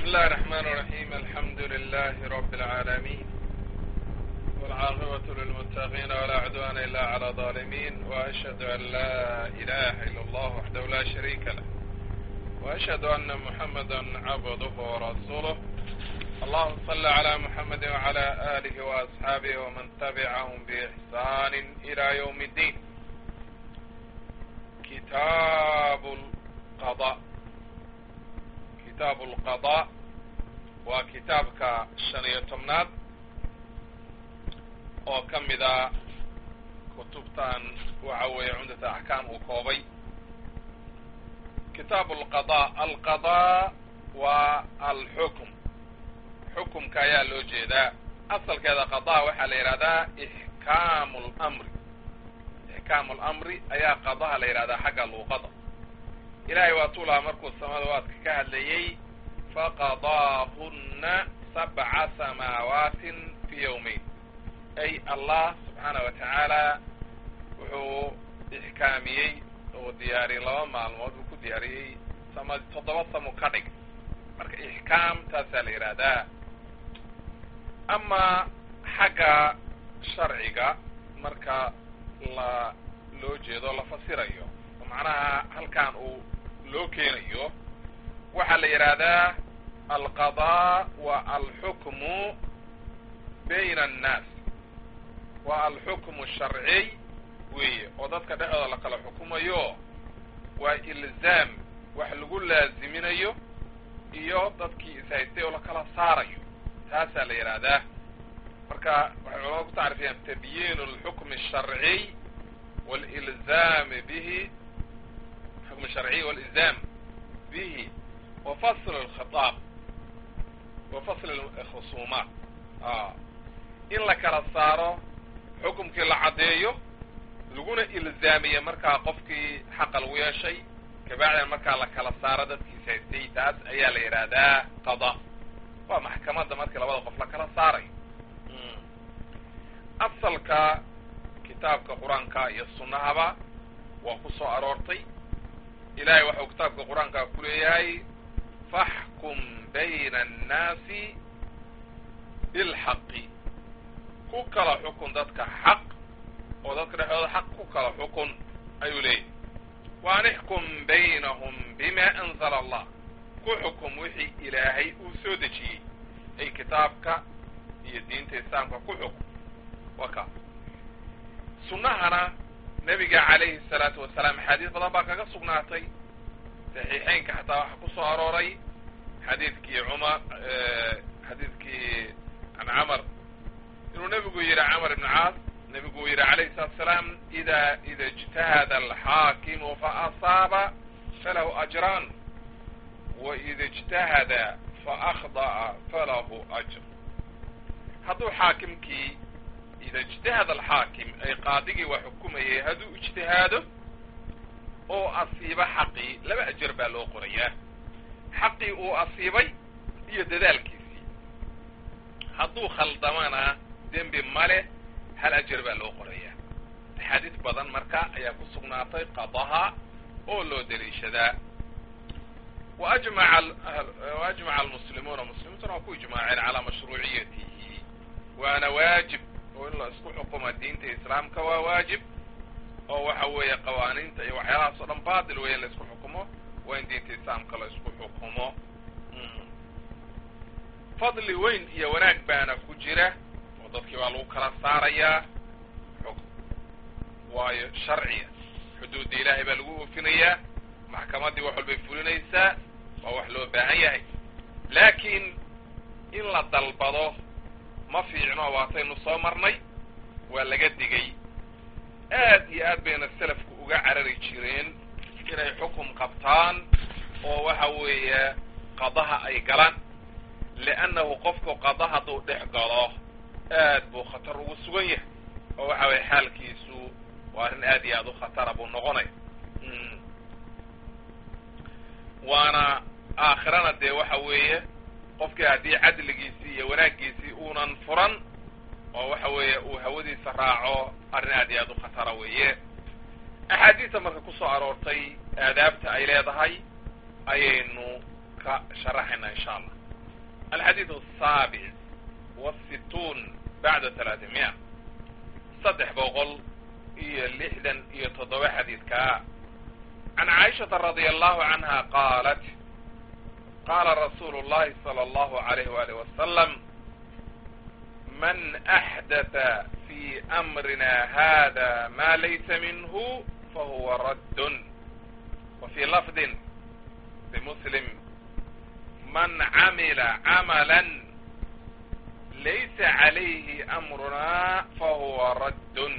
الله الرحمن الرحيم الحمد لله رب العالمين والعاقبة للمتقين ولا عدوان إلا على الظالمين وأشهد أن لا إله إلا الله وحده لا شريك له وأشهد أن محمدا عبده ورسوله اللهم صل على محمد وعلى آله وأصحابه ومن تبعهم بإحسان إلى يوم الدين. كتاب القضاء وكتابك الشنية تمناد وكمدا كتبتان وعوي عمدة أحكام وكوبي. كتاب القضاء والحكم حكم كايا لوجيدا أصل كذا قضاء وحال إرادة إحكام الأمر أيا قضاء لإرادة حق الوقضاء إلهي وطولها مركو السماوات كهد ليي فقضاهن 7 سماوات في يومين أي الله سبحانه وتعالى وحو إحكامي ودياري لو معلومات وكو دياري سماد تضبط مكانك مرك إحكام تسال إرادة. أما حاجة شرعية مركا لا لوجيدو لا فسيريو ومعناها هل كان لو كينيو وحل إرادة القضاء والحكم بين الناس والحكم الشرعي وضدك دعوة لك الحكم وإلزام وحلقوا لازمين ضدك إسايتيو لك الصاريو هذا الإرادة مركا وحلقوا تعرفين تبيين الحكم الشرعي والإلزام به الحكم الشرعي والإلزام به وفصل الخطاب وفصل الخصومات إن لك رصاره حكم كلا عديه لقونا إلزامية مركا قفكي حق الويا شيء كبعد مركا لك رصاره في سيدي تاس أي الإرادة قضاء ومحكمات دا مركا لوضا قف لك رصاري أصل كتابك قرآنك يصنع هبا وقصو أرورتي إلهي وحو كتابك قرآنك كليهاي فاحكم بين الناس بالحق كوكلا حكم ذاتك حق وذاتك هذا حق كوكلا حكم أيولي ونحكم بينهم بما أنزل الله كحكم وحي إلهي أسودجي أي كتابك يدين تسامك كحكم وكا سنهنا نبي عليه الصلاة والسلام حديث بضبا كاقا سقناتي صحيحين كحتى حقصوا أروري حديثك عن عمر إنه نبي يرى عمر بن عاص نبي يرى عليه الصلاة والسلام إذا اجتهد الحاكم فأصاب فله أجران وإذا اجتهد فأخطأ فله أجر. هذا حاكمك إذا اجتهد الحاكم أي قاضي وحكمه هذا اجتهاده أو أصيب حقي لما أجر بالو قرية حقي أو أصيبي يددال كيسي هذا خلطمانا دين بماله هل أجر بالو قرية حديث بدن مركا يكو سقناطي قضاها أو لو دريشدا وأجمع المسلمون وكو إجماعين على مشروعيته وأنا واجب وإلا اسكو حكومة الدين إسلام كوا واجب أو وحوية قوانين تأي وحيالها صدام باطل وين اسكو حكومه وين دين إسلام كلا اسكو حكومه فضل وين يوناك بانا كجرة وضدك والو كلا صاريا حكم وشرعية حدود إلهي بلغوه فينيا محكمات دي وحل بيفولينيسا ووحلو باهيه لكن إلا دلبضو ما في عنوة واتين صامرني ولا قدقي آد بين السلف وقع عرري جيرين إلى حكم قبطان ووحوية قضاها أي قلان لأنه قفك قضاها دو دحقاله آد بو خطر وسوية ووحوية حال كيسو وارن آدي آدو خطر أبو النغني وانا آخرنا دي وحوية qofkii haddii cadligiisii iyo wanaaggiisii uunan furan oo waxa weeye uu hawadiisa raaco arrin aad iyo aad u khatara weeye. axaadiista marka ku soo aroortay aadaabta ay leedahay ayaynu ka sharaxaynaa insha allah. الحديث السابع والستون بعد 300 صدح بوغل لحدا يتضوى حديث كا عن عائشة رضي الله عنها قالت قال رسول الله صلى الله عليه وآله وسلم من أحدث في أمرنا هذا ما ليس منه فهو رد. وفي لفظ بمسلم من عمل عملا ليس عليه أمرنا فهو رد.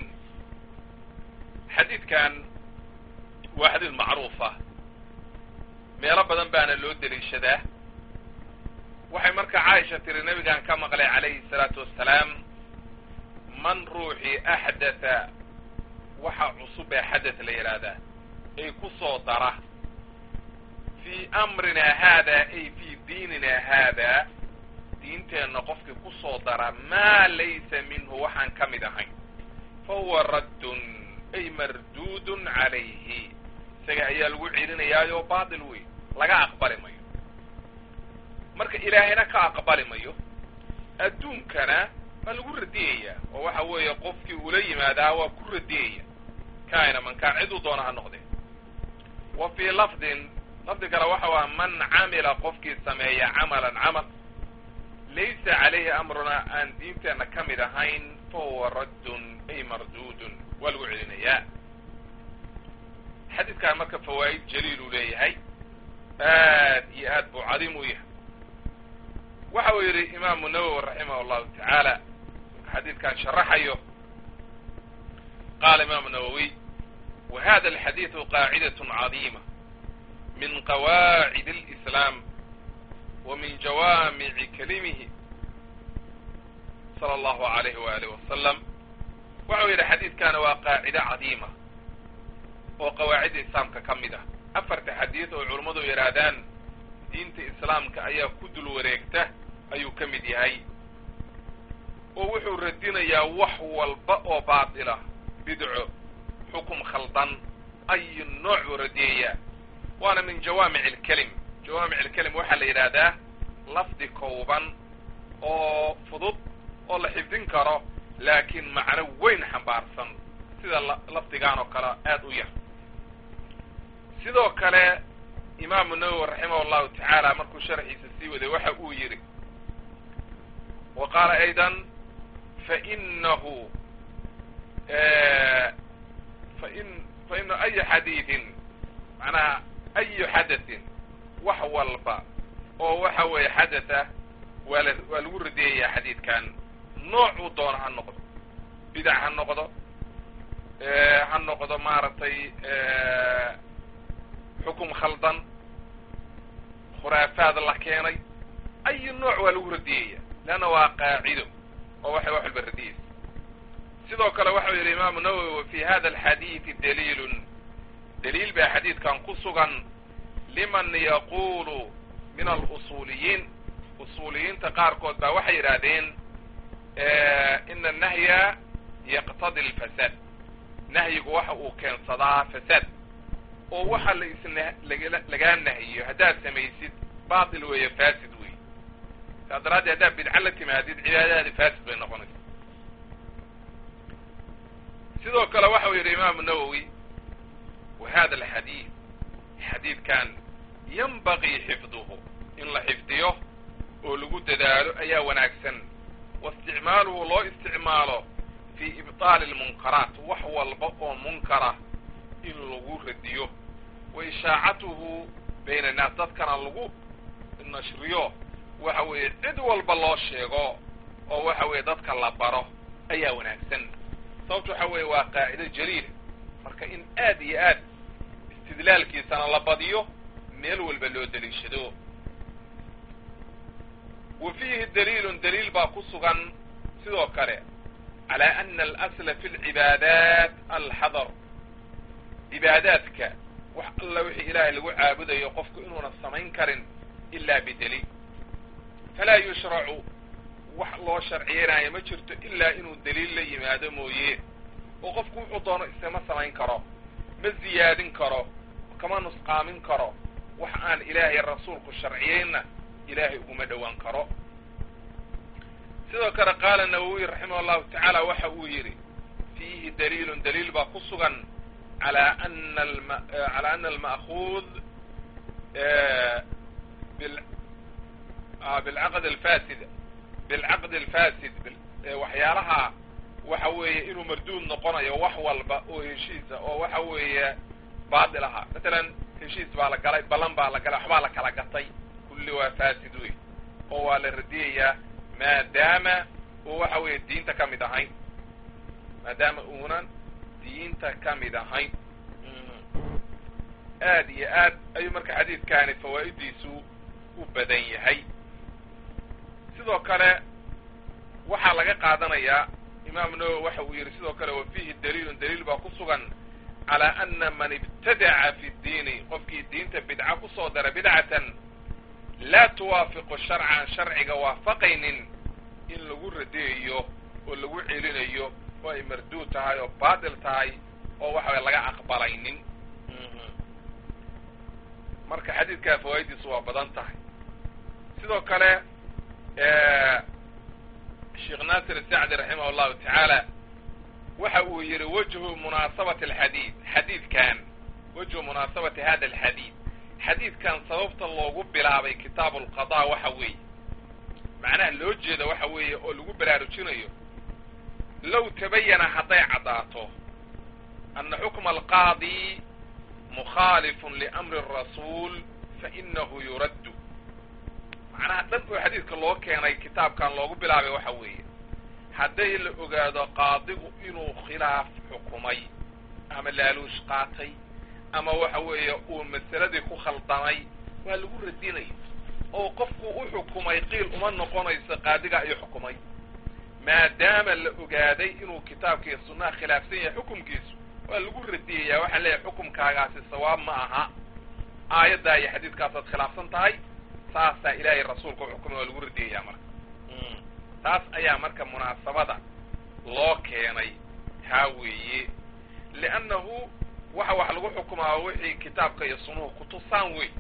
حديث كان واحد المعروفة meelo badan baana loo daliishadaa. waxay marka Caaisha tiri nabigan ka maqlay calayhi salaatu wassalaam man ruuxi ahdatha waxa cusub ee xadath la yiraahdaa ay ku soo dara fi amrina hada ay fi diinina hada diinteena qofkii ku soo dara ma laysa minhu waxaan ka mid ahayn fa huwa raddun ay mardudun calayhi isaga ayaa lagu ciirinayaayo baatil wey laga aqbali mayo. marka ilaahayna ka aqbali mayo adduunkana ma lagu radiyaya oo waxa weeye qofkii ula yimaadaa waa ku radiyaya kaayna man kaan cidu doona ha noqdee. wa fi lafdi kale waxa waa man camila qofkii sameeya camalan camal laysa calayhi amruna aan diinteena ka mid ahayn fa huwa raddun ay mardudun waa lagu celinayaa. xadiidkan marka fawaa'id jaliil uu leeyahay aad iyo aad buu cadiim u yahay. waxa uu yidhi imaamu nawowi raximah allahu tacaala xadiidkan sharaxayo qaala imaamu nawowi وهذا الحديث قاعدة عظيمة من قواعد الإسلام ومن جوامع كلمه صلى الله عليه وآله وسلم. وعويل حديث كان قاعدة عظيمة وقواعد الإسلام ككمدة أفرت حديث وعلماء يرادان دينة الإسلام كأيا كدل وريكته أيو كمدي هاي ووحو الردين يا وحو الباء باطلة بدعو حكم خلطان أي نوع ردية. وانا من جوامع الكلم وحل إرادة لفظ كوبا او فضب او لحفظين كارو لكن معنى وين حنبارسن سيدا لفظ كانو كلا آدو يه. sidoo kale imaamu nawawi raximah allahu tacaala markuu sharxiisa sii waday waxa uu yidhi wa qaala aydan fainahu ayu xadiidin macnaha ayu xadathin wax walba oo waxa weeye xadatha waa lagu radeeyayaa xadiidkan noocuu doona ha noqdo bidac ha noqdo maaragtay حكم خلطا خرافات الله كيني اي نوع والو رديه لانه قاعده ووحي بالرديس. سيدو كلا وحي الامام النووي وفي هذا الحديث دليل بحديث كان قصغا لمن يقول من الاصوليين تقاركود با وحي رادين ان النهي يقتضي الفساد نهي وحو كان صدا فساد oo waxa laga nahiyo haddaad samaysid baatil weeye faasid weeye saa daraaddeed haddaad bidca la timaadid cibaadadaadi faasid bay noqonaysa. sidoo kale waxa uu yidhi imaamu nawowi وهذا الحديث xadiidkan yanbagii xifduhu in la xifdiyo oo lagu dadaalo ayaa wanaagsan waisticmaaluhu loo isticmaalo fi ibطaali اlmunkaraat wax walba oo munkara in lagu radiyo wa ishaacatuhu bayna الnaas dadkana lagu nashriyo waxa weeye cid walba loo sheego oo waxa weeye dadka la baro ayaa wanaagsan. sababto waxa weeye waa qaacido jaliil marka in aad iyo aad istidlaalkiisana la badiyo meel walba loo daliishado. وفيه دليل baa ku sugan sidoo kale على أن الأصل في العبادات الحذر cibaadaadka wax alla wixii ilaahay lagu caabudayo qofku inuuna samayn karin ilaa bidaliil falaa yushracu wax loo sharciyeynayo ma jirto ilaa inuu daliil la yimaado mooye oo qofku wuxuu doono isama samayn karo ma ziyaadin karo kama nusqaamin karo wax aan ilaahay rasuulku sharciyeyna ilaahay uguma dhowaan karo sidoo kale qaala nawowi raximah allahu tacaala waxa uu yidhi fiihi daliilun daliil baa ku sugan calaa ana alma'kuud bilcaqd alfasid waxyaalaha waxa weeye inuu marduud noqonayo wax walba oo heshiisa oo waxa weeye baadil ahaa matalan heshiis baa la galay ballan baa la galay waxbaa la kala gatay kulli waa fasid wey oo waa la radiyayaa maadaama uu waxa weeye diinta ka mid ahayn maadaama uunan diinta ka mid ahayn aad iyo aad ayuu marka xadiidkaani fawaa'idiisu u badan yahay sidoo kale waxaa laga qaadanayaa imaam nawowi waxa uu yidhi sidoo kale wa fiihi daliilun daliil baa ku sugan calaa ana man ibtadaca fi ddiini qofkii diinta bidca kusoo dara bidcatan laa tuwaafiqu sharcan sharciga waafaqaynin in lagu radiyayo oo lagu celinayo oo ay marduud tahay oo baatil tahay oo waxaway laga aqbalaynin marka xadiidkaa fawaa'idiisu waa badan tahay sidoo kale sheekh naasir sacdi raximah allahu tacaala waxa uu yidhi wajhu munaasabati alxadiid xadiidkan wajhu munaasabati hada alxadiid xadiidkan sababta loogu bilaabay kitaabu alqadaa waxa weeye macnaha loo jeeda waxa weeye oo lagu baraarujinayo low tabayana hadday caddaato ana xukma alqaadi mukhaalifun liamri الrasuul fainahu yuraddu macnaha dhan oo xadiidka loo keenay kitaabkan loogu bilaabay waxa weeye hadday la ogaado qaadigu inuu khilaaf xukumay ama laaluush qaatay ama waxa weeye uu masaladii ku khaldamay waa lagu radinaya oo qofku u xukumay qiil uma noqonayso qaadiga ayuu xukumay maadaama la ogaaday inuu kitaabka iyo sunnaha khilaafsan yahay xukumkiisu waa lagu radiyaya waxaan leeyahay xukumkaagaasi sawaab ma aha aayaddaa iyo xadiidkaasaad khilaafsan tahay saasaa ilaahay rasuulka u xukumay waa lagu radiyaya marka taas ayaa marka munaasabada loo keenay taa weeye liannahu waxa wax lagu xukumaa wixii kitaabka iyo sunnuhu kutusaan wey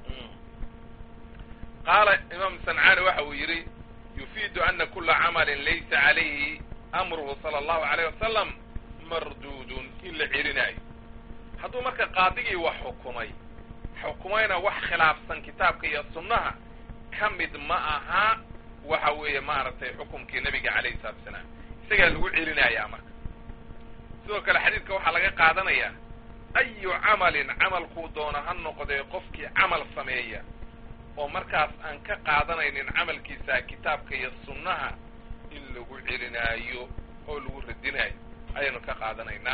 qaala imaam sancaani waxa uu yidhi yufiidu ana kula camalin laysa calayhi amruhu sala allahu alayh wasalam marduudun in la celinaayo hadduu marka qaadigii wax xukumayna wax khilaafsan kitaabka iyo sunnaha ka mid ma aha waxa weeye maaragtay xukumkii nebiga calayhi salatu wasalaam isagaa lagu celinayaa marka sidoo kale xadiidka waxaa laga qaadanayaa ayu camalin camalkuu doona ha noqdee qofkii camal sameeya oo markaas aan ka qaadanaynin camalkiisa kitaabka iyo sunnaha in lagu celinaayo oo lagu radinaayo ayaynu ka qaadanaynaa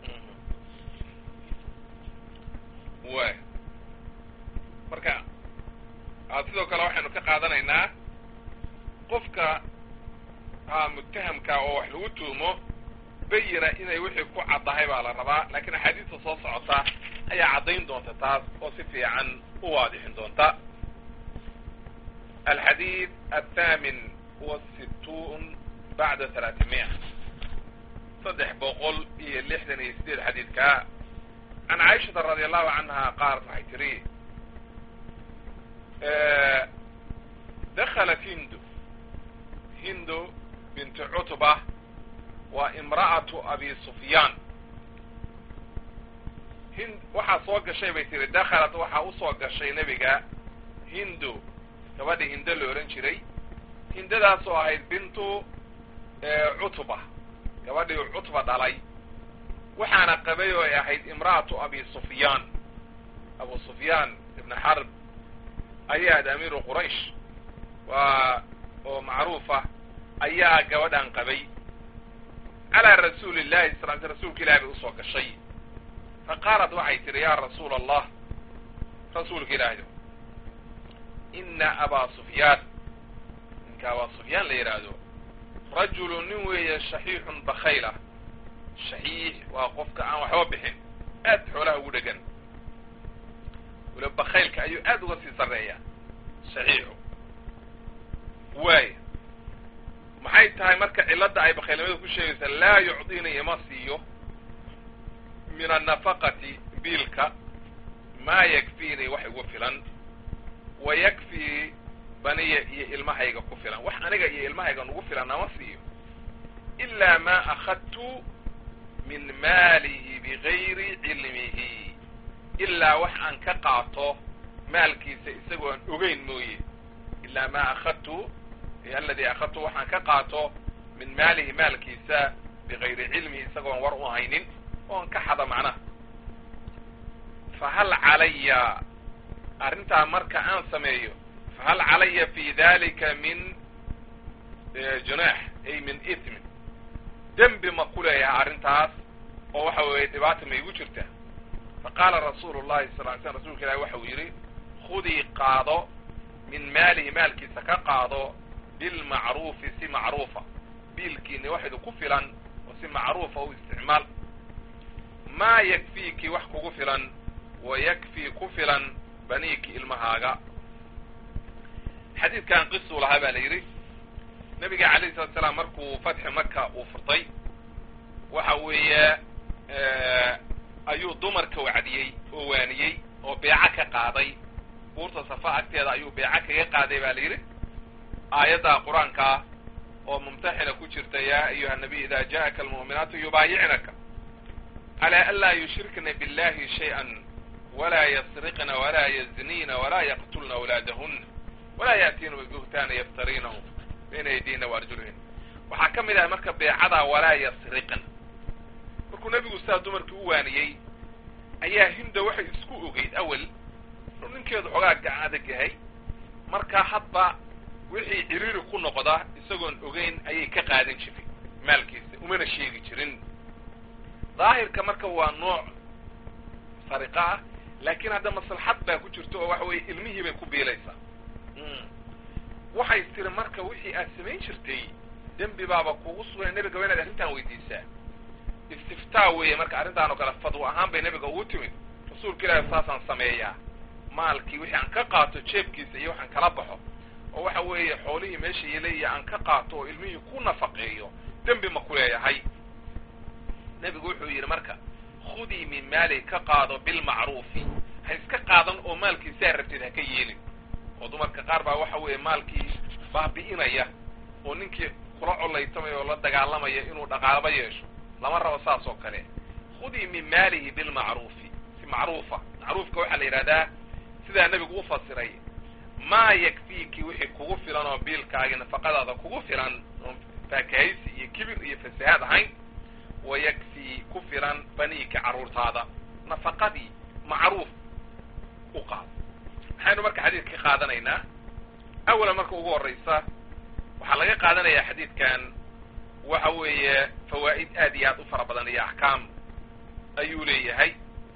way marka sidoo kale waxaynu ka qaadanaynaa qofka muttahamka oo wax lagu tuumo bayina inay wixii ku caddahay baa la rabaa laakiin axaadiista soo socota ayaa caddayn doonta taas oo si fiican u waadixin doonta الحديث الثامن والستون بعد 300 صدح بقول إيه اللحدن يسديد حديث كا عن عائشة رضي الله عنها قالت حيتري دخلت هند بنت عتبة وامرأة أبي سفيان هند وحا صوق الشيء بيتري دخلت وحا أصوق الشيء نبيك هندو gabadhii hindo la ohan jiray hindadaasoo ahayd bintu cutba gabadhii cutba dhalay waxaana qabay oo ay ahayd imra'atu abi sufyaan abu sufyaan ibn xarb ayaad amiiru quraysh oo macruufa ayaa gabadhan qabay calaa rasuuli llahi sal l rasuulka ilahi bay usoo gashay faqaalat waxay tihi yaa rasuula allah rasuulka ilaahi ina abaa sufyaan ninka abaa sufyaan la yidhaahdo rajulu nin weeye shaxiixun bakhayla shaxiix waa qofka aan waxba bixin aad xoolaha ugu dhegan wala bakhaylka ayuu aad uga sii sarreeyaa shaxiixu waay maxay tahay marka cilladda ay bakhaylnimada ku sheegaysa laa yucdini ima siiyo min annafaqati biilka maa yakfiini wax igu filan wayakfii baniya iyo ilmahayga ku filan wax aniga iyo ilmahayga nugu filan nama siiyo ilaa maa akhadtu min maalihi bigayri cilmihi ilaa wax aan ka qaato maalkiisa isagoo aan ogeyn mooye ilaa maa akhadtu alladii akhadtu waxaan ka qaato min maalihi maalkiisa bigayri cilmihi isagoo aan war u haynin oon ka xada macnaha fahal calaya arrintaa marka aan sameeyo fahal calaya fi dalika min junaax ay min itmin dembi ma ku leeyahay arrintaas oo waxa weeye dhibaata ma igu jirta faqaala rasuulu llahi sal ly slm rasulka ilahi waxa uu yidhi khudii qaado min maalihi maalkiisa ka qaado bilmacruufi si macruufa biilkiina wax idinku filan oo si macruufa u isticmaal maa yakfiiki wax kugu filan wa yakfii ku filan baniiki ilmahaaga xadiidkan qisuu lahaa baa la yidhi nabiga alayhi salatu salaam markuu fatxi maka uu furtay waxa weeye ayuu dumarka wacdiyey oo waaniyey oo beeco ka qaaday buurta safa agteeda ayuu beeco kaga qaaday baa la yidhi aayadda qur-aankaa oo mumtaxina ku jirta yaa ayuha nabiy ida ja'aka almu'minaatu yubaayicnaka calaa an laa yushrikna billahi shay'an walaa yasriqna walaa yaznina walaa yaqtulna awlaadahunna walaa ya'tiina bibuhtaana yaftariinahu bayna aydiina waarjulihin waxaa ka mid ah marka beecadaa walaa yasriqna markuu nebigu sidaa dumarkii u waaniyey ayaa hinda waxay isku ogeyd awel inuu ninkeedu xogaa gacan adag yahay markaa hadba wixii ciriiri ku noqda isagoon ogeyn ayay ka qaadan jiray maalkiisa umana sheegi jirin daahirka marka waa nooc sariqa ah laakiin hadda maslaxad baa ku jirta oo waxa weeye ilmihii bay ku biilaysaa waxay tiri marka wixii aad samayn jirtay dembi baaba kugu sugan nebiga waa inaad arrintan weydiisaa istiftaa weeye marka arrintaan oo kale fadwo ahaan bay nebiga ugu timid rasuulka ilaahi saasaan sameeyaa maalkii wixii aan ka qaato jeebkiisa iyo waxaan kala baxo oo waxa weeye xoolihii meesha yeelaya aan ka qaato oo ilmihii ku nafaqeeyo dembi ma ku leeyahay nebigu wuxuu yidhi marka khudii min maali ka qaado bilmacruufi ha iska qaadan oo maalkiisaa rabtid ha ka yeelin oo dumarka qaar baa waxa weeye maalkii baabi'inaya oo ninkii kula collaytamaya oo la dagaalamaya inuu dhaqaalaba yeesho lama rabo saas oo kale khudii min maalihi bilmacruufi si macruufa macruufka waxaa la yidhahdaa sidaa nebigu u fasiray maa yakfiiki wixii kugu filan oo biilkaaga nafaqadaada kugu filan oon faakahaysi iyo kibir iyo fasahaad ahayn wa yakfii ku filan baniika carruurtaada nafaqadii macruuf u qaado maxaynu marka xadiidka ka qaadanaynaa awalan marka ugu horraysa waxaa laga qaadanayaa xadiidkan waxa weeye fawaa'id aad iyo aad u fara badan iyo axkaam ayuu leeyahay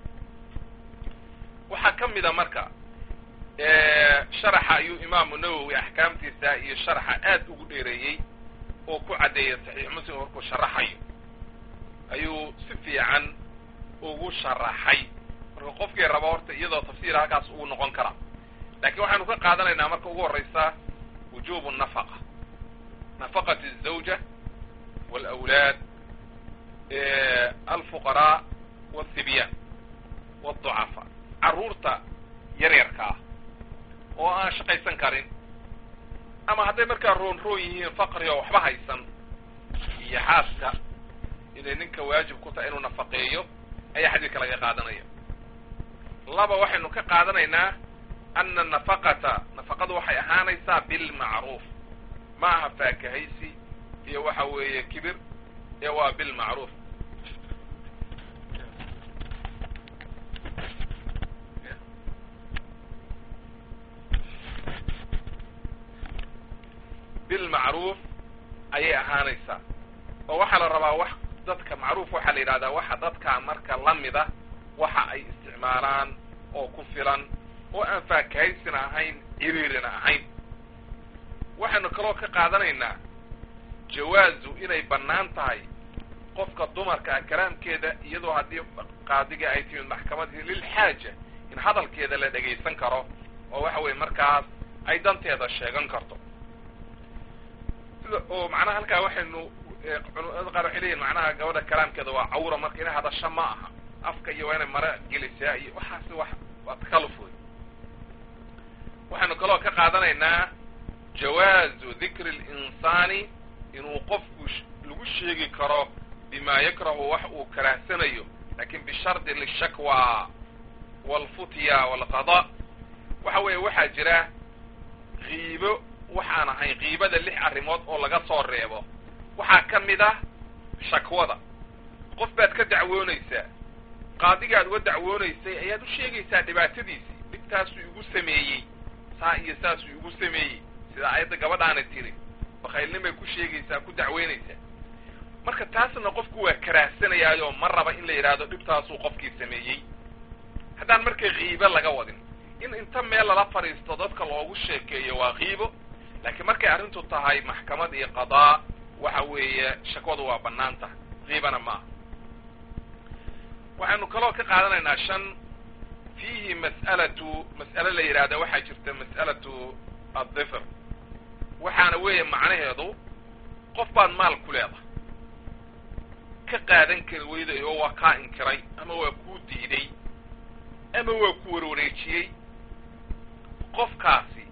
waxaa ka mida marka sharaxa ayuu imaamu nawowi axkaamtiisa iyo sharaxa aad ugu dheereeyey oo ku caddeeyay saxiix muslim markuu sharaxayo ayuu si fiican ugu sharaxay marka qofkii raba horta iyadoo tafsiir halkaas ugu noqon kara laakiin waxaynu ka qaadanaynaa marka ugu horraysa wujubu nafaqa nafaqati الزawja wاlأwlaad alfuqaraa wاlhibyaan wاlضucafaa carruurta yaryarka ah oo aan shaqaysan karin ama hadday markaa roon yihiin faqri oo waxba haysan iyo xaaska inay ninka waajib ku tahay inuu nafaqeeyo ayaa xadiidka laga qaadanaya laba waxaynu ka qaadanaynaa ana nafaqadu waxay ahaanaysaa bilmacruuf ma aha faakahaysi iyo waxa weeye kibir ee waa bilmacruuf bilmacruuf ayay ahaanaysaa oo waxaa la rabaa wax dadka macruuf waxaa la yidhahdaa waxa dadka marka lamida waxa ay isticmaalaan oo ku filan oo aan faakahaysina ahayn ciriirina ahayn waxaynu kaloo ka qaadanaynaa jawaazu inay bannaan tahay qofka dumarka ah kalaamkeeda iyadoo haddii qaadiga ay timid maxkamadii lilxaaja in hadalkeeda la dhegaysan karo oo waxa weeye markaas ay danteeda sheegan karto oo macnaha halkaa waxaynu culimada qaar waxay leeyihin macnaha gabadha kalaamkeeda waa cawra marka inay hadasho ma aha afka iyo waa inay mara gelisaa iyo waxaasi waa takalluf wey waxaynu kaloo ka qaadanaynaa jawaazu dikri اlinsaani inuu qofku lagu sheegi karo bima yakrahu wax uu karaahsanayo lakin bishardi lishakwa wاlfutya wاlqada waxa weeye waxaa jira kiibo waxaan ahayn kiibada 6 arrimood oo laga soo reebo waxaa ka mid ah shakwada qof baad ka dacwoonaysaa qaadigaad uga dacwoonaysay ayaad u sheegaysaa dhibaatadiisii dhibtaasuu igu sameeyey saa iyo saasuu igu sameeyey sida ayadda gabadhaana tiri bakaylnimay ku sheegaysaa ku dacweynaysaa marka taasna qofku waa karaahsanayaayo ma raba in la yidhaahdo dhibtaasuu qofkii sameeyey haddaan marka kiibo laga wadin in inta meel lala fadhiisto dadka loogu sheekeeyo waa kiibo laakiin markay arrintu tahay maxkamad iyo qadaa waxa weeye shakwadu waa bannaan tahay kiibana maaha waxaynu kaloo ka qaadanaynaa 5 fiihi mas'ale la yidhahda waxaa jirta mas'alatu addifr waxaana weeye macnaheedu qof baad maal ku leedahay ka qaadan kari weyday oo waa kaa inkiray ama waa kuu diiday ama waa ku warwareejiyey qofkaasi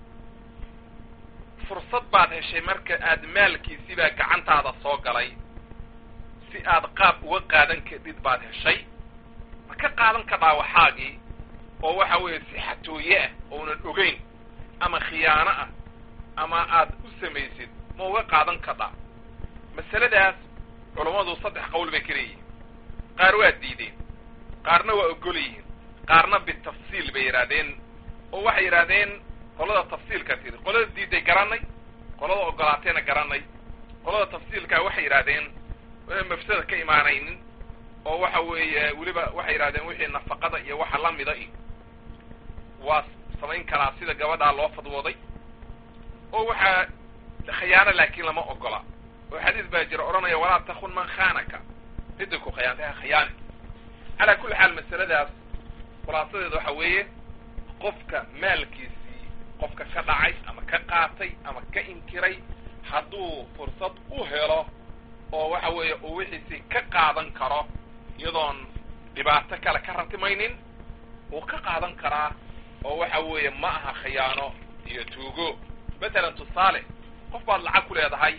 fursad baad heshay marka aad maalkiisii baa gacantaada soo galay si aad qaab uga qaadan kadid baad heshay ma ka qaadan kadhaa waxaagii oo waxa weeye si xatooye ah oonan ogeyn ama khiyaano ah ama aad u samaysid ma uga qaadan kadhaa masaladaas culammadu 3 qowl bay ka leeyihiin qaar waa diideen qaarna waa ogol yihiin qaarna bitafsiil bay yidhahdeen oo waxay yidhahdeen qolada tafsiilka tiri qolada diiday garanay qolada ogolaateena garanay qolada tafsiilka waxay yidhahdeen mafsada ka imaanaynin oo waxa weeye weliba waxay yidhahdeen wixii nafaqada iyo waxa la mida waa samayn karaa sida gabadhaa loo fadwooday oo waxaa khiyaano laakiin lama ogola oo xadiis baa jira odhanaya walaa takun man khaanaka cidda ku khiyaantaha khiyaani calaa kulli xaal masaladaas khulaasadeeda waxa weeye qofka maalkiisii qofka ka dhacay ama ka qaatay ama ka inkiray hadduu fursad u helo oo waxa weeye uu wixiisii ka qaadan karo iyadoon dhibaato kale ka ratimaynin wuu ka qaadan karaa oo waxa weeye ma aha khiyaano iyo tuugo matalan tusaale qof baad lacag ku leedahay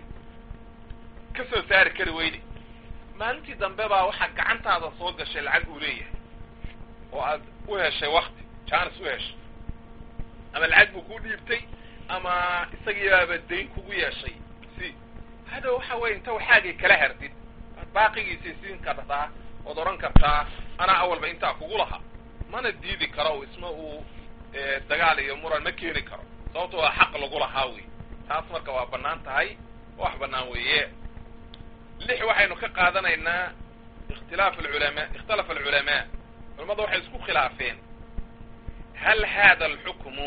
ka soo saari kari weydi maalintii dambe baa waxaa gacantaada soo gashay lacag uu leeyahay oo aad u heshay wakti jaanis u heshay ama lacag buu ku dhiibtay ama isagiibaaba dayn kugu yeeshay si hada waxa weeye inta waxaagii kala hertid baaqigiisii siin kartaa ood oran kartaa anaa awalba intaa kugu lahaa mana diidi karo isma uu dagaal iyo muran ma keeni karo sababto waa xaq lagu lahaa wey taas marka waa bannaan tahay wax bannaan weeye 6 waxaynu ka qaadanaynaa ikhtalafa alculamaa culamada waxay isku khilaafeen hal hada alxukmu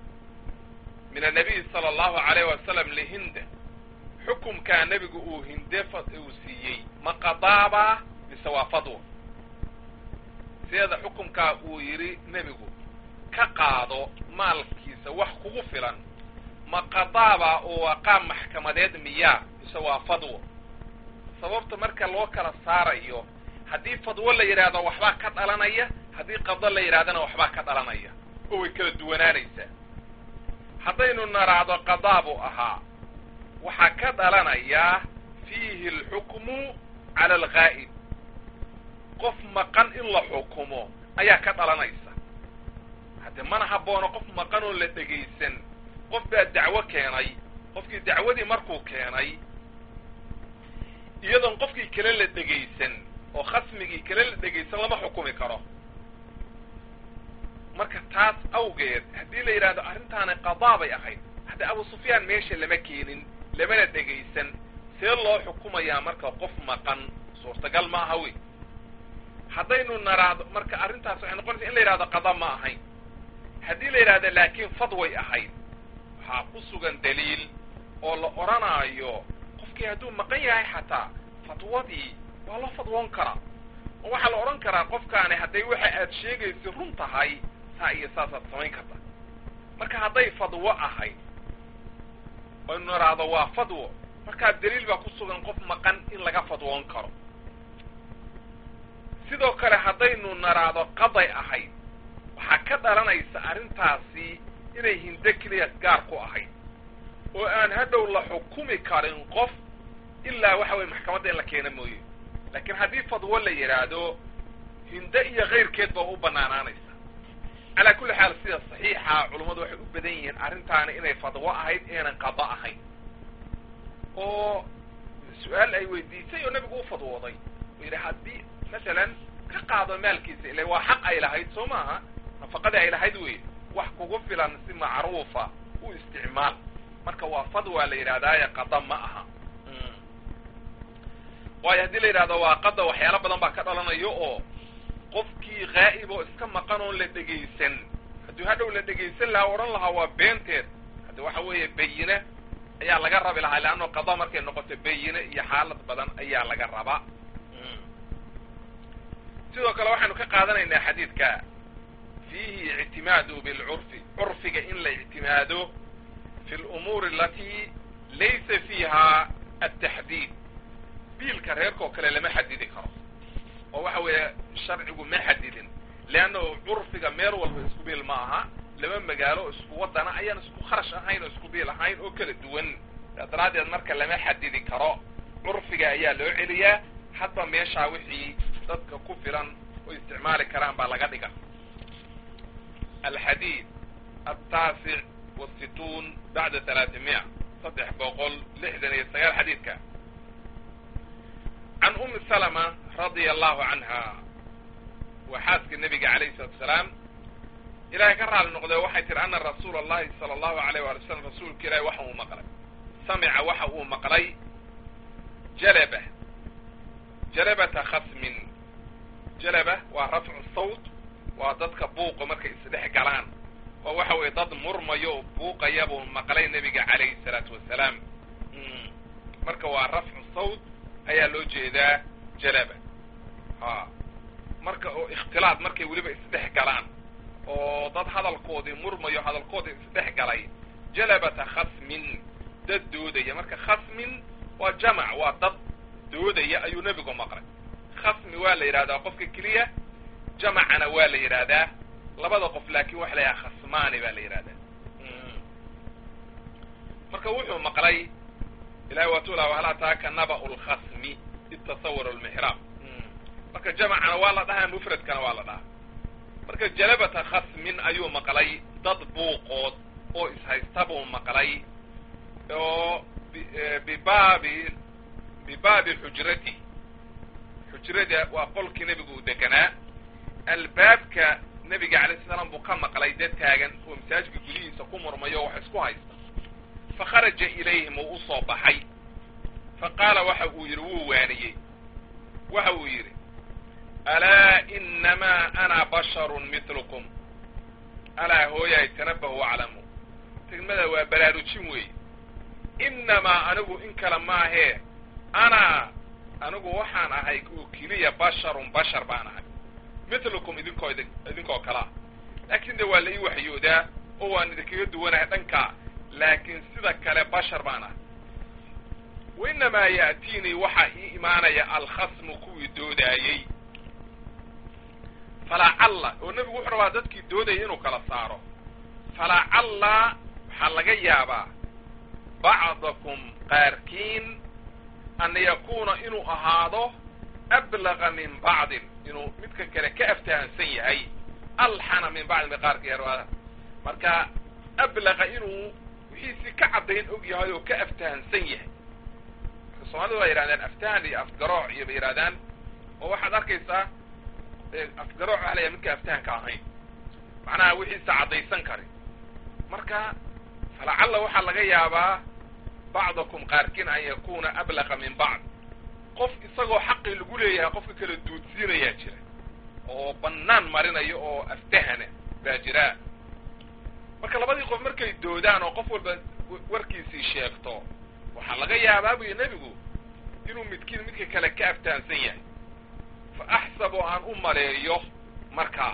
min annabiy sala allahu alayh wasalam lihinda xukumkaa nebigu uu hinde uu siiyey ma qadaaba mise waa fadwa sideeda xukumkaa uu yidhi nebigu ka qaado maalkiisa wax kugu filan ma qadaaba oo waa qaab maxkamadeed miyaa mise waa fadwo sababta marka loo kala saarayo haddii fadwo la yidhaahdo waxbaa ka dhalanaya haddii qado la yidhahdana waxbaa ka dhalanaya oo way kala duwanaanaysaa haddaynu naraado qadaabu ahaa waxaa ka dhalanayaa fiihi alxukmu cala alghaa'ib qof maqan in la xukumo ayaa ka dhalanaysa hadde mana haboono qof maqan oo la dhegaysan qof baa dacwo keenay qofkii dacwadii markuu keenay iyadoon qofkii kale la dhegaysan oo khasmigii kale la dhegaysan lama xukumi karo marka taas awgeed haddii la yidhahdo arrintaani qadaa bay ahayd hadde abu sufyaan meesha lama keenin lamana dhegaysan see loo xukumayaa marka qof maqan suurtagal ma aha wey haddaynu naraado marka arrintaas waxay noqonaysa in la yidhahdo qada ma ahayn haddii la yidhahdo laakiin fadway ahayd waxaa ku sugan daliil oo la odhanaayo qofkii hadduu maqan yahay xataa fadwadii waa loo fadwoon karaa oo waxaa la odhan karaa qofkaani hadday waxa aad sheegaysa run tahay saa iyo saasaad samayn karta marka hadday fadwo ahayd aynu naraado waa fadwo markaa daliil baa ku sugan qof maqan in laga fadwoon karo sidoo kale haddaynu naraado qaday ahayd waxaa ka dhalanaysa arrintaasi inay hinde keliya gaar ku ahayd oo aan hadhow la xukumi karin qof ilaa waxa weye maxkamadda in la keena mooye laakiin haddii fadwo la yidhaahdo hinde iyo kayrkeed baa u banaanaanaysa calaa kulli xaal sida saxiixa culummadu waxay u badan yihiin arrintaani inay fadwo ahayd inaynan qada ahayn oo su-aal ay weydiisay oo nebigu u fadwooday u yidhi haddii masalan ka qaado maalkiisa ila waa xaq ay lahayd soo maaha nafaqadii ay lahayd wey wax kugu filan si macruufa u isticmaal marka waa fadwa la yidhahdaaye qada ma aha waayo haddii la yidhahdo waa qada waxyaalo badan baa ka dhalanayo oo qofkii ghaa'ib oo iska maqan oon la dhegaysan haddii hadhow la dhegaysan lahaa odhan lahaa waa beenteed haddi waxa weeye bayine ayaa laga rabi lahaa leanno qada markay noqoto bayine iyo xaalad badan ayaa laga rabaa sidoo kale waxaynu ka qaadanaynaa xadiidka fiihi ictimaadu bilcurfi curfiga in la ictimaado fi lumuuri alati laysa fiiha ataxdiid biilka reerkao kale lama xadidi karo oo waxa weeye sharcigu ma xadidin leanno curfiga meel walba isku biil ma aha laba magaalo oo isku wadana ayaan isku kharash ahayn oo isku biil ahayn oo kala duwan daraaddeed marka lama xadidi karo curfiga ayaa loo celiyaa hadba meeshaa wixii dadka ku filan oo isticmaali karaan baa laga dhiga alxadiid التاسع والستون بعد 300 صدح بقول لحدن يستغير حديثك عن أم سلمة رضي الله عنها وحاسك النبي عليه الصلاة والسلام إلهي كرر النقطة وحيتر أن الرسول الله صلى الله عليه وسلم رسول كلاي وحو مقلي سمع وحو مقلي جلبة خصم جلبة ورفع الصوت وضدك بوق ومركي إسدح قلان ووحو ضد مرميو بوق يبو مقلي النبي عليه الصلاة والسلام مركي ورفع الصوت ayaa loo jeedaa jalaba marka oo ikhtilaad markay weliba isdhex galaan oo dad hadalkoodii murmayo hadalkoodii isdhex galay jalabata khasmin dad doodaya marka khasmin waa jamac waa dad doodaya ayuu nebigu maqlay khasmi waa la yidhahdaa qofka keliya jamacana waa la yidhaahdaa labada qof laakiin waxa la yidhaha khasmaani baa la yidhahdaa marka wuxuu maqlay ilahi waa tuulaa wahal ataaka naba'u lkhasmi id tasawara lmixraab marka jamacana waa la dhahaa mufradkana waa la dhahaa marka jalabata khasmin ayuu maqlay dad buuqood oo ishaysta buu maqlay oo bibaabi xujrati xujrada waa qolkii nebigu uu deganaa albaabka nebiga alayh salaam buu ka maqlay dad taagan oo masaajidka gudihiisa ku murmayo wax isku haysta فخرج إليهم وأصبحي فقال وحو يري ووانيي وحو يري ألا إنما أنا بشر مثلكم ألا هو يتنبه وعلمه تلمذا وبلاد شموي إنما أنه إن كلمة هي أنه وحانا هيكو كلية بشر بانا مثلكم إذنكو كلا لكن ده اللي يوحيو ده هو أن ذكي يدوانا هتنكا لكن سيدا كلا بشر بانا وإنما يأتيني وحا إيمانيا الخصم كوي دودايي فلعل والنبي وحروا دادكي دودايي إنو كلا صارو فلعل حلقا يابا بعضكم قاركين أن يكون إنو أهاده أبلغ من بعض إنو متك كلا كأفتان سيئي ألحن من بعض مقارك يروها مركا أبلغ إنو وحيسي كعبين أقيا يو كأفتان سيئي الصومالي ويرادان أفتان لي أفقراع يبيرادان وواحد أركيسا أفقراع عليا منك أفتان كاهين معناها وحيسا عضيسان كاري مركا فلعل وحا لغيابا بعضكم قاركين أن يكون أبلغ من بعض qof isagoo xaqi lagu leeyahay qofka kala duudsiinaya jira oo banaan marinayo oo aftahana baa jira marka labadii qof markay doodaan oo qof walba warkiisii sheegto waxa laga yaabaa buu nabigu inuu midka kale ka aftaansan yahay fa ahsabu an umaleeyo marka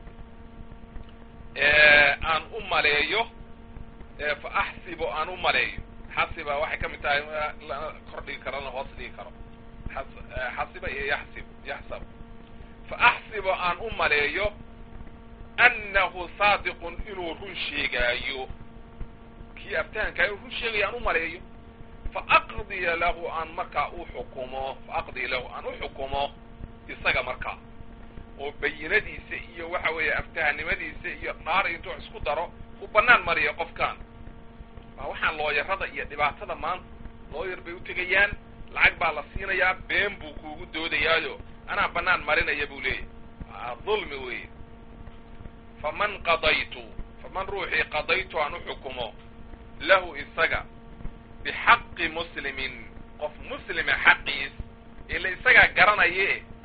aan umaleeyo fa ahsibu an umaleeyo hasiba waxa kamid tahay kordhi karana hoos dhigi karo حسب يحسب فأحسب أن أمليه أنه صادق إنه رنشيغايو kii aftahankaa in run sheegaya aan u maleeyo faaqdiya lahu aan markaa u xukumo faaqdiya lahu aan u xukumo isaga markaa oo bayinadiisa iyo waxa weeye aftahanimadiisa iyo dhaar intuu isku daro u banaan mariyo qofkaan waa waxaan looyarada iyo dhibaatada maanta looyar bay u tegayaan lacag baa la siinayaa been buu kuugu doodayaayo anaa banaan marinaya buu leeyahy dulmi weeye faman ruuxii qadaytu aan u xukumo lahu isaga bixaqi muslimin qof muslima xaqiis ila isagaa garanaye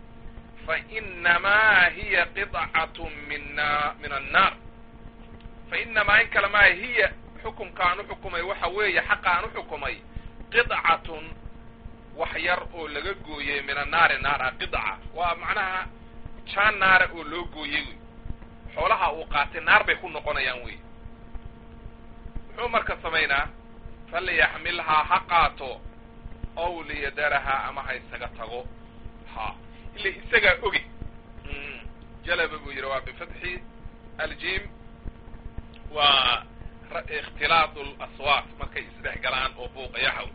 fainamaa hiya qidcatun min annaar fainamaa in kale maa hiya xukumka aan u xukumay waxa weeye xaqa aan u xukumay qidcatun wax yar oo laga gooyey min annaari naara qidca waa macnaha jaan naara oo loo gooyey wey xoolaha uu qaatay naar bay ku noqonayaan wey muxuu marka samaynaa falyaxmilhaa ha qaato ow liyadarahaa ama ha isaga tago ha ila isagaa ogi jalaba buu yidhi waa bifatxi aljim waa ikhtilaat laswaat markay isdhex galaan oo buuqayaxaw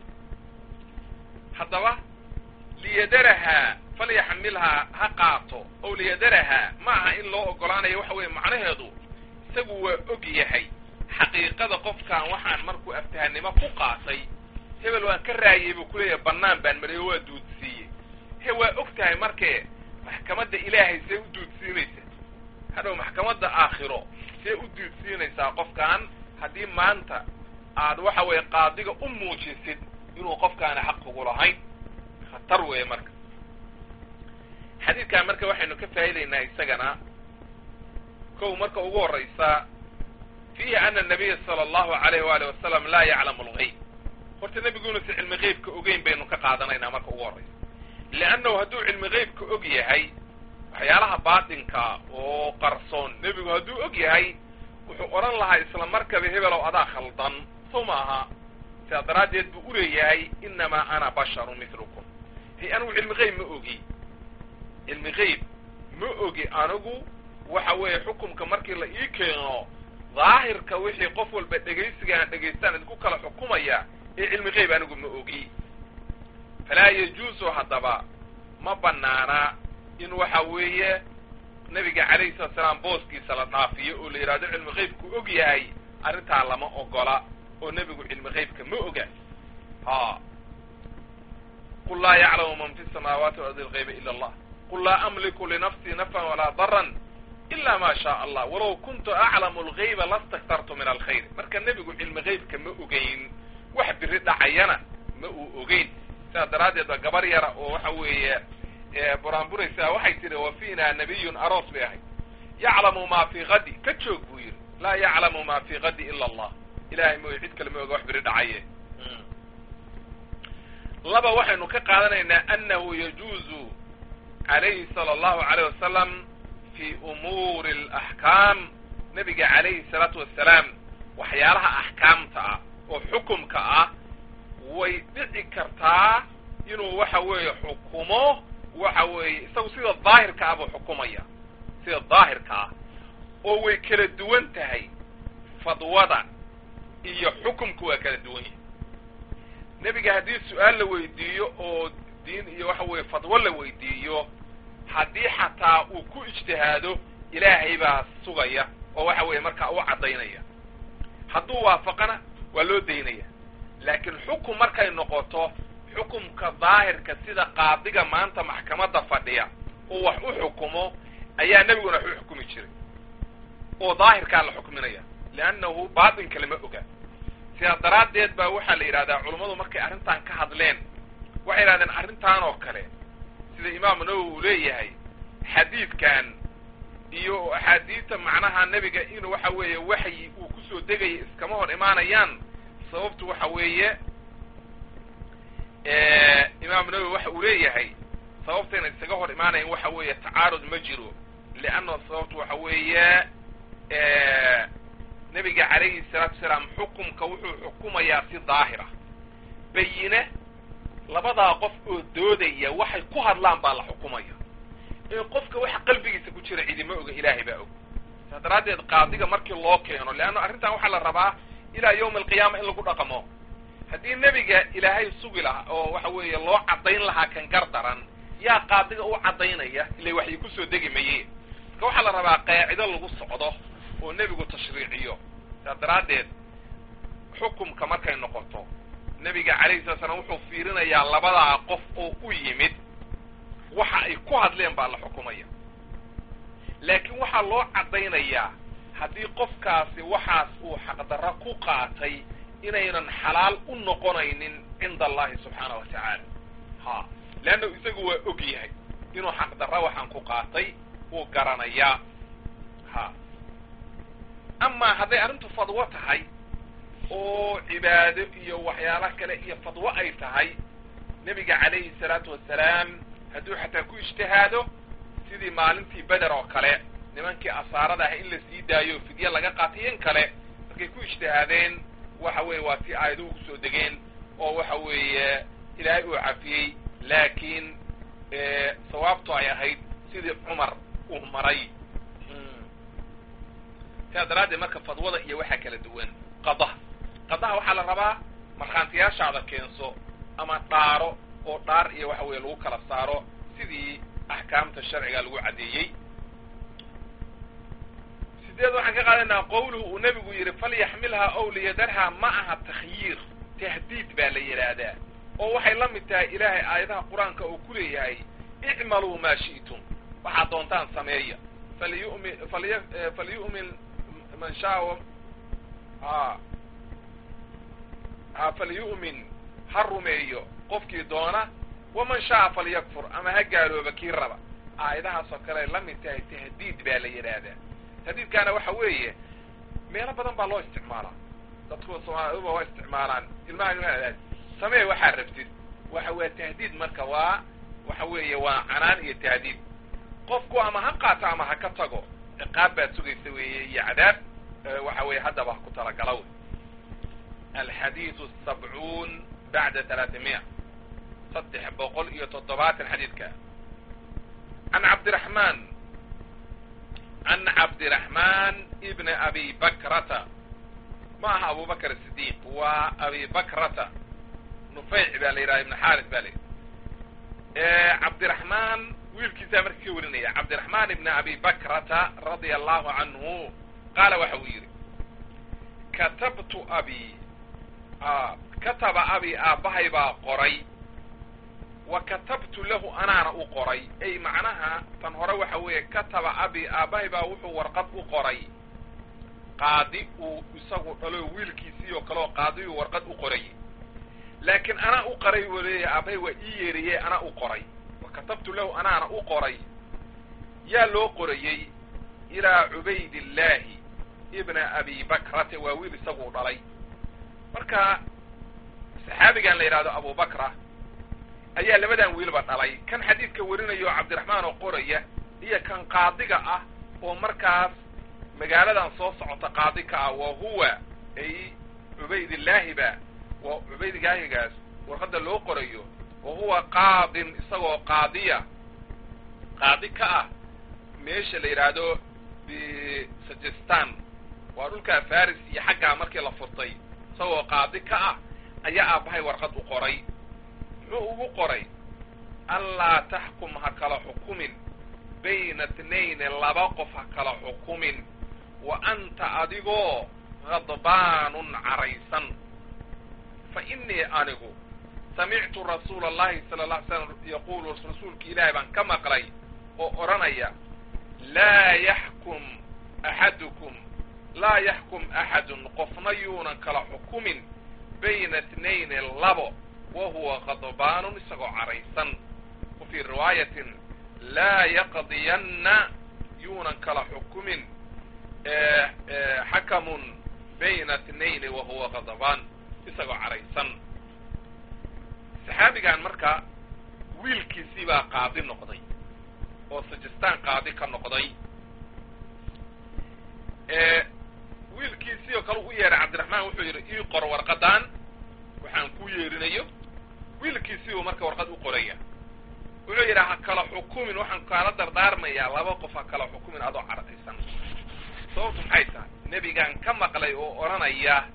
haddaba liyadarahaa falyaxmilhaa ha qaato ow liyadarahaa ma aha in loo ogolaanayo waxa weeye macnaheedu isagu waa og yahay xaqiiqada qofkaan waxaan markuu aftahanimo ku qaatay hebel waan ka raayay buu kuleeyahay bannaan baan mariyo waa duudsiiyey waa og tahay markee maxkamadda ilaahay see u duudsiinaysa hadhow maxkamadda aakhiro see u duudsiinaysaa qofkaan haddii maanta aad waxa weeye qaadiga u muujisid inuu qofkaana xaq kugu lahayn khatar weeye marka xadiidkan marka waxaynu ka faa'idaynaa isagana kow marka ugu horraysa fiihi ana anabiya sala allahu alayhi waali wasalam laa yaclamu algayb horta nebiguunase cilmi geybka ogeyn baynu ka qaadanaynaa marka ugu horraysa liannahu hadduu cilmi geybka og yahay waxyaalaha baatinka oo qarsoon nebigu hadduu og yahay wuxuu odhan lahaa isla markaba hebelow adaa khaldan soo ma aha sidaa daraaddeed buu u leeyahay inamaa ana basharun mithlukum anugu cilmi geyb ma ogi cilmi geyb ma ogi anigu waxa weeye xukumka markii la ii keeno daahirka wixii qof walba dhegaysiga aan dhegaystaan idinku kala xukumaya ee cilmi geyb anigu ma ogi falaa yajuusu haddaba ma banaana in waxa weeye nabiga calayhi salatu salaam booskiisa la dhaafiyo oo la yidhahdo cilmi geybku og yahay arrintaa lama ogola oo nebigu cilmi geybka ma oga qul laa yaclamu man fi samaawaati waardi algayba ila allah qul laa amliku linafsii nafcan walaa daran ila ma shaa allah walow kuntu aclamu algayba lastaktartu min alkhayr marka nebigu cilmi geybka ma ogeyn wax biri dhacayana ma uu ogeyn sidaa daraaddeed ba gabar yara oo waxa weeye buraanburaysaa waxay tidhi wa fiina nabiyun aroos bay ahayd yaclamu maa fii gadi ka joog buu yidhi laa yaclamu maa fii gadi ila allah ilahay mooye cid kale ma oga wax biri dhacaye laba waxaynu ka qaadanaynaa annahu yajuuzu calayhi sala allahu alayh wasalam fi umuuri alaxkaam nebiga calayhi salaatu wassalaam waxyaalaha axkaamta ah oo xukumka ah way dhici kartaa inuu waxa weeye xukumo waxa weeye isagu sida daahirka ah buu xukumaya sida daahirka ah oo way kala duwan tahay fadwada iyo xukumku waa kala duwan yahay nebiga haddii su-aal la weydiiyo oo diin iyo waxa weeye fadwo la weydiiyo haddii xataa uu ku ijtihaado ilaahay baa sugaya oo waxa weeye markaa u caddaynaya hadduu waafaqana waa loo daynaya laakiin xukum markay noqoto xukumka daahirka sida qaadiga maanta maxkamadda fadhiya oo wax u xukumo ayaa nebiguna wax u xukumi jiray oo daahirkaa la xukminaya liannahu baatinka lama oga sidaa daraaddeed baa waxaa la yidhahdaa culummadu markay arrintan ka hadleen waxay yidhahdeen arrintan oo kale sida imaamu nawowi uu leeyahay xadiidkan iyo axaadiidta macnaha nebiga inuu waxa weeye waxyi uu kusoo degaya iskama hor imaanayaan sababtu waxa weeye imaamu nawowi waxa uu leeyahay sababtayna isaga hor imaanayan waxa weeye tacaarud ma jiro lianna sababtu waxa weeye nebiga calayhi salaatu wasalaam xukumka wuxuu xukumayaa si daahira bayine labadaa qof oo doodaya waxay ku hadlaan baa la xukumaya in qofka waxa qalbigiisa ku jira cidima oga ilaahay baa og saa daraaddeed qaadiga markii loo keeno leanna arrintan waxaa la rabaa ilaa yawmi alqiyaama in lagu dhaqmo haddii nebiga ilaahay sugi lahaa oo waxa weeye loo caddayn lahaa kan gar daran yaa qaadiga u caddaynaya ilay waxyi kusoo degi maye marka waxaa la rabaa qaacido lagu socdo oo nebigu tashriiciyo saa daraaddeed xukumka markay noqoto nebiga calayhi salatu salaam wuxuu fiirinayaa labadaa qof oo u yimid waxa ay ku hadleen baa la xukumaya laakiin waxaa loo caddaynayaa haddii qofkaasi waxaas uu xaqdarra ku qaatay inaynan xalaal u noqonaynin cinda allahi subxaana wa tacaala ha leanna isagu waa og yahay inuu xaqdarra waxaan ku qaatay wuu garanayaa ha amaa hadday arrintu fadwo tahay oo cibaado iyo waxyaala kale iyo fadwo ay tahay nebiga calayhi salaatu wassalaam hadduu xataa ku ijtihaado sidii maalintii beder oo kale nimankii asaarada ah in la sii daayo fidye laga qaatay in kale markay ku ijtihaadeen waxa weeye waa si aayaduhu kusoo degeen oo waxa weeye ilaahay uu cafiyey laakiin sawaabtu ay ahayd sidii cumar uu maray sidaa daraaddeed marka fadwada iyo waxaa kala duwan qadaha waxaa la rabaa markhaantiyaashaada keenso ama dhaaro oo dhaar iyo waxa weeye lagu kala saaro sidii axkaamta sharciga lagu caddeeyey sideed waxaan ka qaadanaha qawluhu uu nebigu yidhi falyaxmilhaa ow liyadarhaa ma aha takhyiir tahdiid baa la yidhaahdaa oo waxay la mid tahay ilaahay aayadaha qur-aanka uu ku leeyahay icmaluu maa shi'tum waxaad doontaan sameeya falyu'min man shaa falyu'min ha rumeeyo qofkii doona waman shaa falyakfur ama ha gaalooba kii raba aayadahaasoo kale la mid tahay tahdiid baa la yidhaahdaa tahdiidkaana waxa weeye meelo badan baa loo isticmaalaa dadku soomaaliduba waa isticmaalaan ilmaha samee waxaad rabtid waa tahdiid marka waa waxa weeye waa canaan iyo tahdiid qofku ama ha qaato ama ha ka tago ciqaab baad sugaysa weeye iyo cadaab waxa weeye haddaba ha ku talagala wey alxadiidu 70 bacda 300 370 xadiidka can cabdiraxmaan ibni abi bakrata ma aha abu bakr sidiiq waa abi bakrata nufayc baa la yidhaha ibn xaaris baa la yidhi cabdiraxmaan wiilkiisaa marka ka warinaya cabdiraxmaan ibni abi bakrata radia allahu canhu qaala waxa uu yidhi kataba abi aabbahay baa qoray wa katabtu lahu anaana u qoray ay macnaha tan hore waxa weeye kataba abi aabbahay baa wuxuu warqad u qoray qaadi uu isagu dhalo wiilkiisii oo kale oo qaadiyuu warqad u qoray laakiin anaa u qoray wuu leeyahay aabbahay waa ii yeeriyey anaa u qoray wa katabtu lahu anaana u qoray yaa loo qorayey ilaa cubaydillaahi ibna abi bakrata waa wiil isagu dhalay marka saxaabigan la yidhahdo abu bakra ayaa labadan wiilba dhalay kan xadiidka warinayo cabdiraxmaan oo qoraya iyo kan qaadiga ah oo markaas magaaladan soo socota qaadi ka ah wa huwa ay cubaydillaahiba waa cubaydillaahigaas warqadda loo qorayo wa huwa qaadin isagoo qaadi ka ah meesha la yidhaahdo bisajistan waa dhulkaa faris iyo xaggaa markii la furtay isagoo qaadi ka ah ayaa aabbahay warqad u qoray muxuu ugu qoray anlaa taxkum ha kala xukumin bayna tnayni laba qof ha kala xukumin wa anta adigoo ghadbaanun caraysan fa innii anigu samictu rasuula allahi sala alla alay slam yaquulu rasuulka ilaahay baan ka maqlay oo odhanaya laa yaxkum axadun qofna yuunan kala xukumin bayna tnayni labo wa huwa ghadbaanun isagoo caraysan wa fii riwaayatin laa yaqdiyanna yuunan kala xukumin xakamun bayna tnayni wa huwa ghadbaan isagoo caraysan saxaabigan marka wiilkiisii baa qaadi noqday oo sajistaan qaadi ka noqday wiilkiisii oo kale u yeeray cabdiraxmaan wuxuu yidhi ii qor warqadaan waxaan ku yeerinayo wiilkiisii uu marka warqad u qoraya wuxuu yidhi ha kala xukumin waxaan kaala dardaarmayaa laba qof ha kala xukumin adoo caraysan sababtu maxay tahay nebigaan ka maqlay oo odhanaya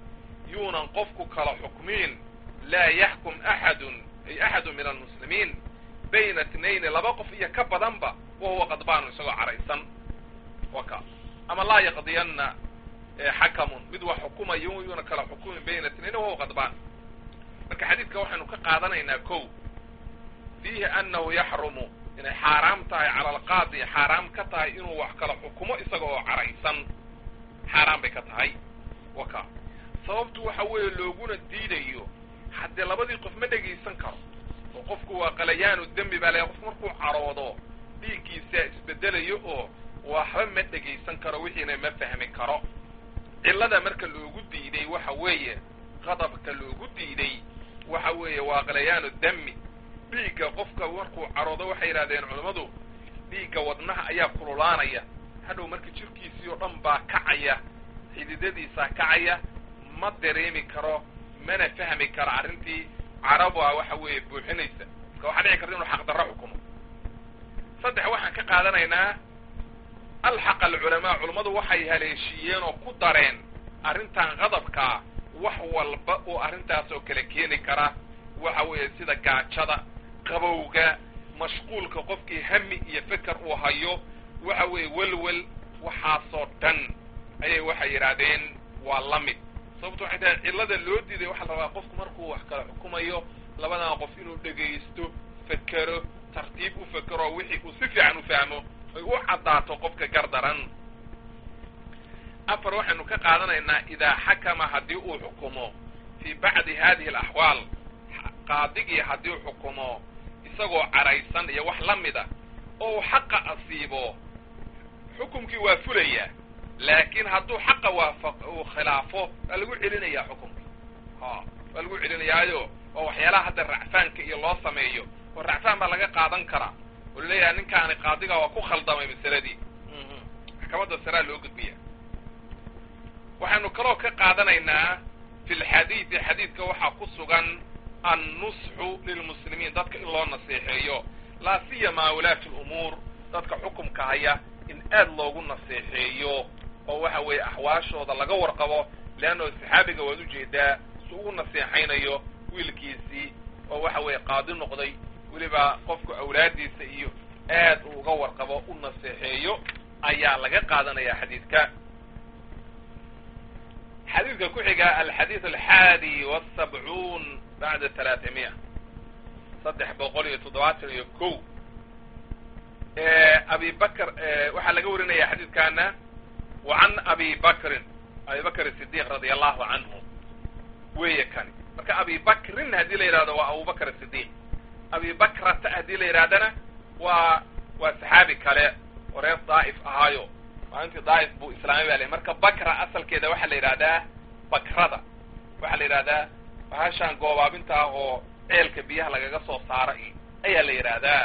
yuunan qofku kala xukmiin laa yaxkum axadun min almuslimiin bayna itnayni laba qof iyo ka badanba wahuwa qadbaanu isagoo caraysan waka ama laa yaqdiyanna xakamun mid wax xukumayo yuuna kala xukumin bayna itnayni wahuwa qadbaan marka xadiidka waxaynu ka qaadanaynaa kow fiihi annahu yaxrumu inay xaaraam tahay cala alqaadi xaaraam ka tahay inuu wax kala xukumo isaga oo caraysan xaaraan bay ka tahay waka sababtu waxa weeye looguna diidayo haddee labadii qof ma dhegaysan karo oo qofku waa qalayaanu dembi baa qofku markuu caroodo dhiiggiisa isbedelayo oo waxba ma dhegaysan karo wixiina ma fahmi karo cillada marka loogu diiday waxa weeye qadabka loogu diiday waxa weeye waa qalayaanu dami dhiigga qofka markuu caroodo waxay yidhahdeen culammadu dhiigga wadnaha ayaa kululaanaya hadhow marka jirkiisii oo dhan baa kacaya xididadiisaa kacaya ma dareemi karo mana fahmi karo arrintii carabaa waxa weeye buuxinaysa marka waxaa dhici karta inuu xaqdarro xukumo saddex waxaan ka qaadanaynaa alxaqa alculamaa culammadu waxay haleeshiiyeen oo ku dareen arrintan qadabkaa wax walba oo arrintaas oo kale keeni kara waxa weeye sida gaajada qabowga mashquulka qofkii hami iyo feker uu hayo waxa weeye welwel waxaasoo dhan ayay waxay yidhaahdeen waa la mid sababto waxay tahay cillada loo diiday waxaa la rabaa qofku markuu wax kala xukumayo labadan qof inuu dhegaysto fekero tartiib u fekero wixii uu si fiican u fahmo ay u caddaato qofka gardaran afar waxaynu ka qaadanaynaa idaa xakama haddii uu xukumo fii bacdi hadihi alaxwaal qaadigii haddii u xukumo isagoo caraysan iyo wax la mida oo xaqa asiibo xukumkii waa fulaya laakiin hadduu xaqa uu khilaafo waa lagu celinayaa xukumka waa lagu celinayaayo oo waxyaalaha hadda racfaanka iyo loo sameeyo oo racfaan baa laga qaadan karaa oo laleeyahay ninkaani qaadiga waa ku khaldamay masaladii maxkamadda saraa loo gudbiya waxaynu kaloo ka qaadanaynaa fi lxadiidi xadiidka waxaa ku sugan annusxu lilmuslimiin dadka in loo naseexeeyo laa siyamaa wulaati lumuur dadka xukumka haya in aad loogu naseexeeyo oo waxa weeye axwaashooda laga warqabo leanno saxaabiga waad ujeedaa su ugu naseexaynayo wiilkiisii oo waxa weeye qaadi noqday weliba qofku awlaadiisa iyo aad uu uga warqabo u naseexeeyo ayaa laga qaadanaya xadiidka xadiidka ku xiga alxadiid alxaadi والسبعون bacda 300 371 abi bakr waxaa laga warinaya xadiidkana وعan abi bakrin الصديq radي allahu canhu weeye kani marka abi bakrin haddii la yidhahdo waa abubakr الصديq abi bakrata haddii la yidhahdana waa saxaabi kale oo reer daa'if ahaayo maalintii daa'if buu islaamay baa le marka bakra asalkeeda waxaa la yidhahdaa bakrada waxaa la yidhahdaa bahashaan goobaabinta ah oo ceelka biyaha lagaga soo saara ayaa la yidhaahdaa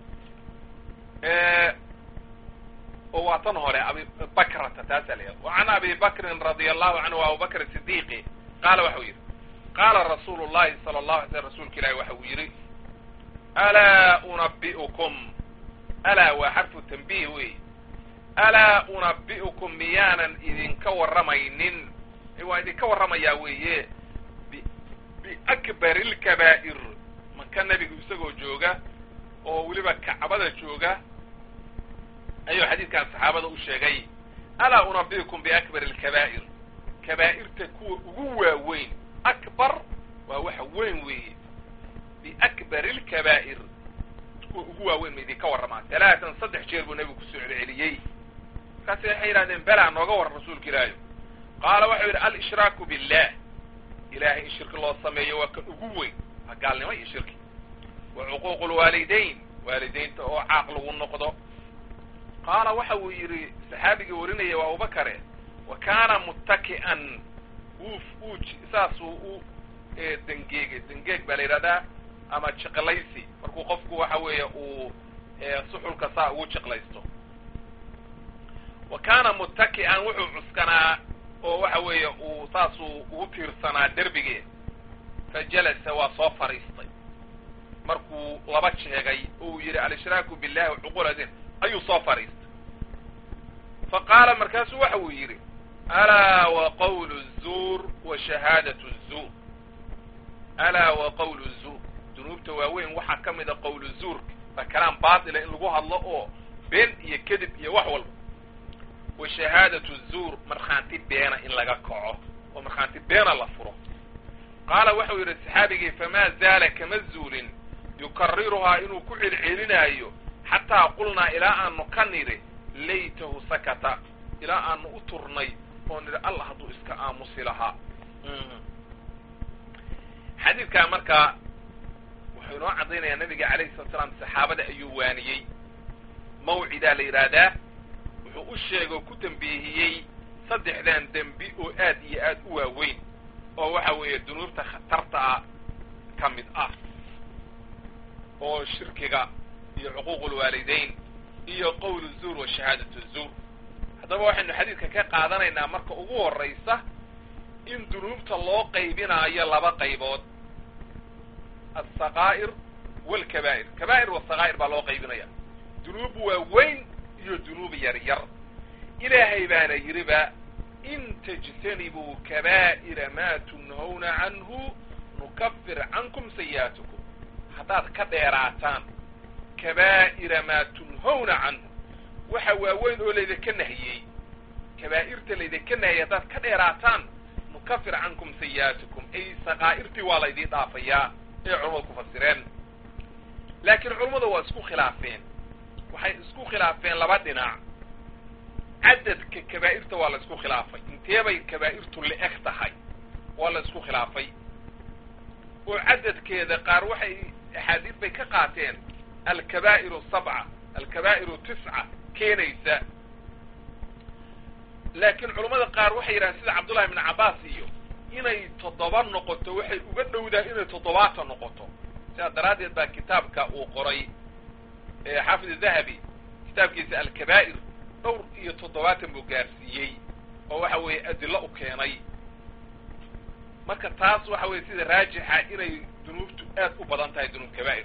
oo waa tan hore abi bakrata taasaa la yidhahda وعan abi bakrin radي allahu canhu abubakr الصديqi qaala waxau yidhi qaala rasuulu الlahi salى الlahu alay slm rasuulka ilahi waxa uu yidhi alaa unabi'ukum alaa waa xarfu tanbiih wey alaa unabi'ukum miyaanan idinka warramaynin waa idinka warramayaa weeye biakbari اlkabaa'ir maka nebigu isagoo jooga oo weliba kacbada jooga ayuu xadiidkan saxaabada u sheegay alaa unabi'ukum biakbari اlkabaa'ir kabaa'irta kuwa ugu waaweyn akbar waa waxa weyn weeye biakbari اlkabaa'ir kuwa ugu waaweyn ma idinka warramaa 3 jeer buu nebigu kusoo celceliyey markaasi waxay yidhahdeen belaa nooga warran rasuulka ilaahi qaala waxau yidhi alshraaku billah ilahay in shirki loo sameeyo waa kan ugu weyn waa gaalnimo iyo shirki wa cuquuqu lwaalidayn waalidaynta oo caaq lagu noqdo qaala waxa uu yidhi saxaabigii warinaya waa abubakare wa kaana muttaki'an saasuu u dengeeg baa la yidhahdaa ama jiqlaysi markuu qofku waxa weeye uu suxulka saa ugu jiqlaysto wa kaana muttaki'an wuxuu cuskanaa oo waxa weeye uu saasuu ugu tiirsanaa derbigee fa jalasa waa soo fadhiistay markuu laba sheegay oo uu yidhi alshraaku billahi wacuquuladin ayuu soo fadhiistay fa qaala markaasuu waxa uu yidhi alaa wa qawlu الzuur wa shahaadatu الzuur alaa wa qawlu الzuur dunuubta waaweyn waxaa ka mida qawlu zuurka ba kalaan baatila in lagu hadlo oo been iyo kadib iyo wax walba wa shahaadatu الzuur markhaanti beena in laga kaco oo markhaanti beena la furo qaala waxau yidhi saxaabigii famaa zaala kama zuulin yukariruhaa inuu ku celcelinaayo xataa qulnaa ilaa aanu ka nidhi laytahu sakata ilaa aanu u turnay oo nidhi allah hadduu iska aamusi lahaa xadiidkaa markaa wuxuu inoo caddaynayaa nabiga calayhi salatu salaam saxaabada ayuu waaniyey mawcidaa la yidhaahdaa wuxuu u sheegoo ku dembeehiyey saddexdan dembi oo aad iyo aad u waaweyn oo waxa weeye dunuubta khatarta ah ka mid ah oo shirkiga iyo xuquuq ulwaalidayn iyo qowl الzuur wa shahaadatu الzuur haddaba waxaynu xadiidka ka qaadanaynaa marka ugu horraysa in dunuubta loo qaybinaayo laba qaybood alsakaa'ir waalkabaa'ir kabaa'ir wasakaa'ir baa loo qaybinaya dunuub waaweyn iyo dunuub yar yar ilaahay baana yidhiba in tajtanibuu kabaa'ira maa tunhawna canhu nukafir cankum sayi'aatikum haddaad ka dheeraataan kabaa'ira maa tunhawna canhu waxa waaweyn oo laydinka nahiyey kabaa'irta laydinka nahiyey haddaad ka dheeraataan nukafir cankum sayi'aatikum ay sakaa'irtii waa laydin dhaafayaa ee culammadu ku fasireen laakiin culammada waa isku khilaafeen waxay isku khilaafeen laba dhinac cadadka kabaa'irta waa la isku khilaafay intee bay kabaa'irtu la-eg tahay waa la isku khilaafay oo cadadkeeda qaar waxay axaadiis bay ka qaateen alkabaa'iru 7 alkabaa'iru 9 keenaysa laakiin culammada qaar waxay yidhahaan sida cabdullahi ibn cabbaas iyo inay 7 noqoto waxay uga dhowdaa inay 7 noqoto sidaa daraaddeed baa kitaabka uu qoray xaafid dahabi kitaabkiisa alkabaa'ir dhowr iyo 7 buu gaarsiiyey oo waxa weeye adilo u keenay marka taas waxa weeye sida raajixa inay dunuubtu aad u badan tahay dunuub kabaa'ir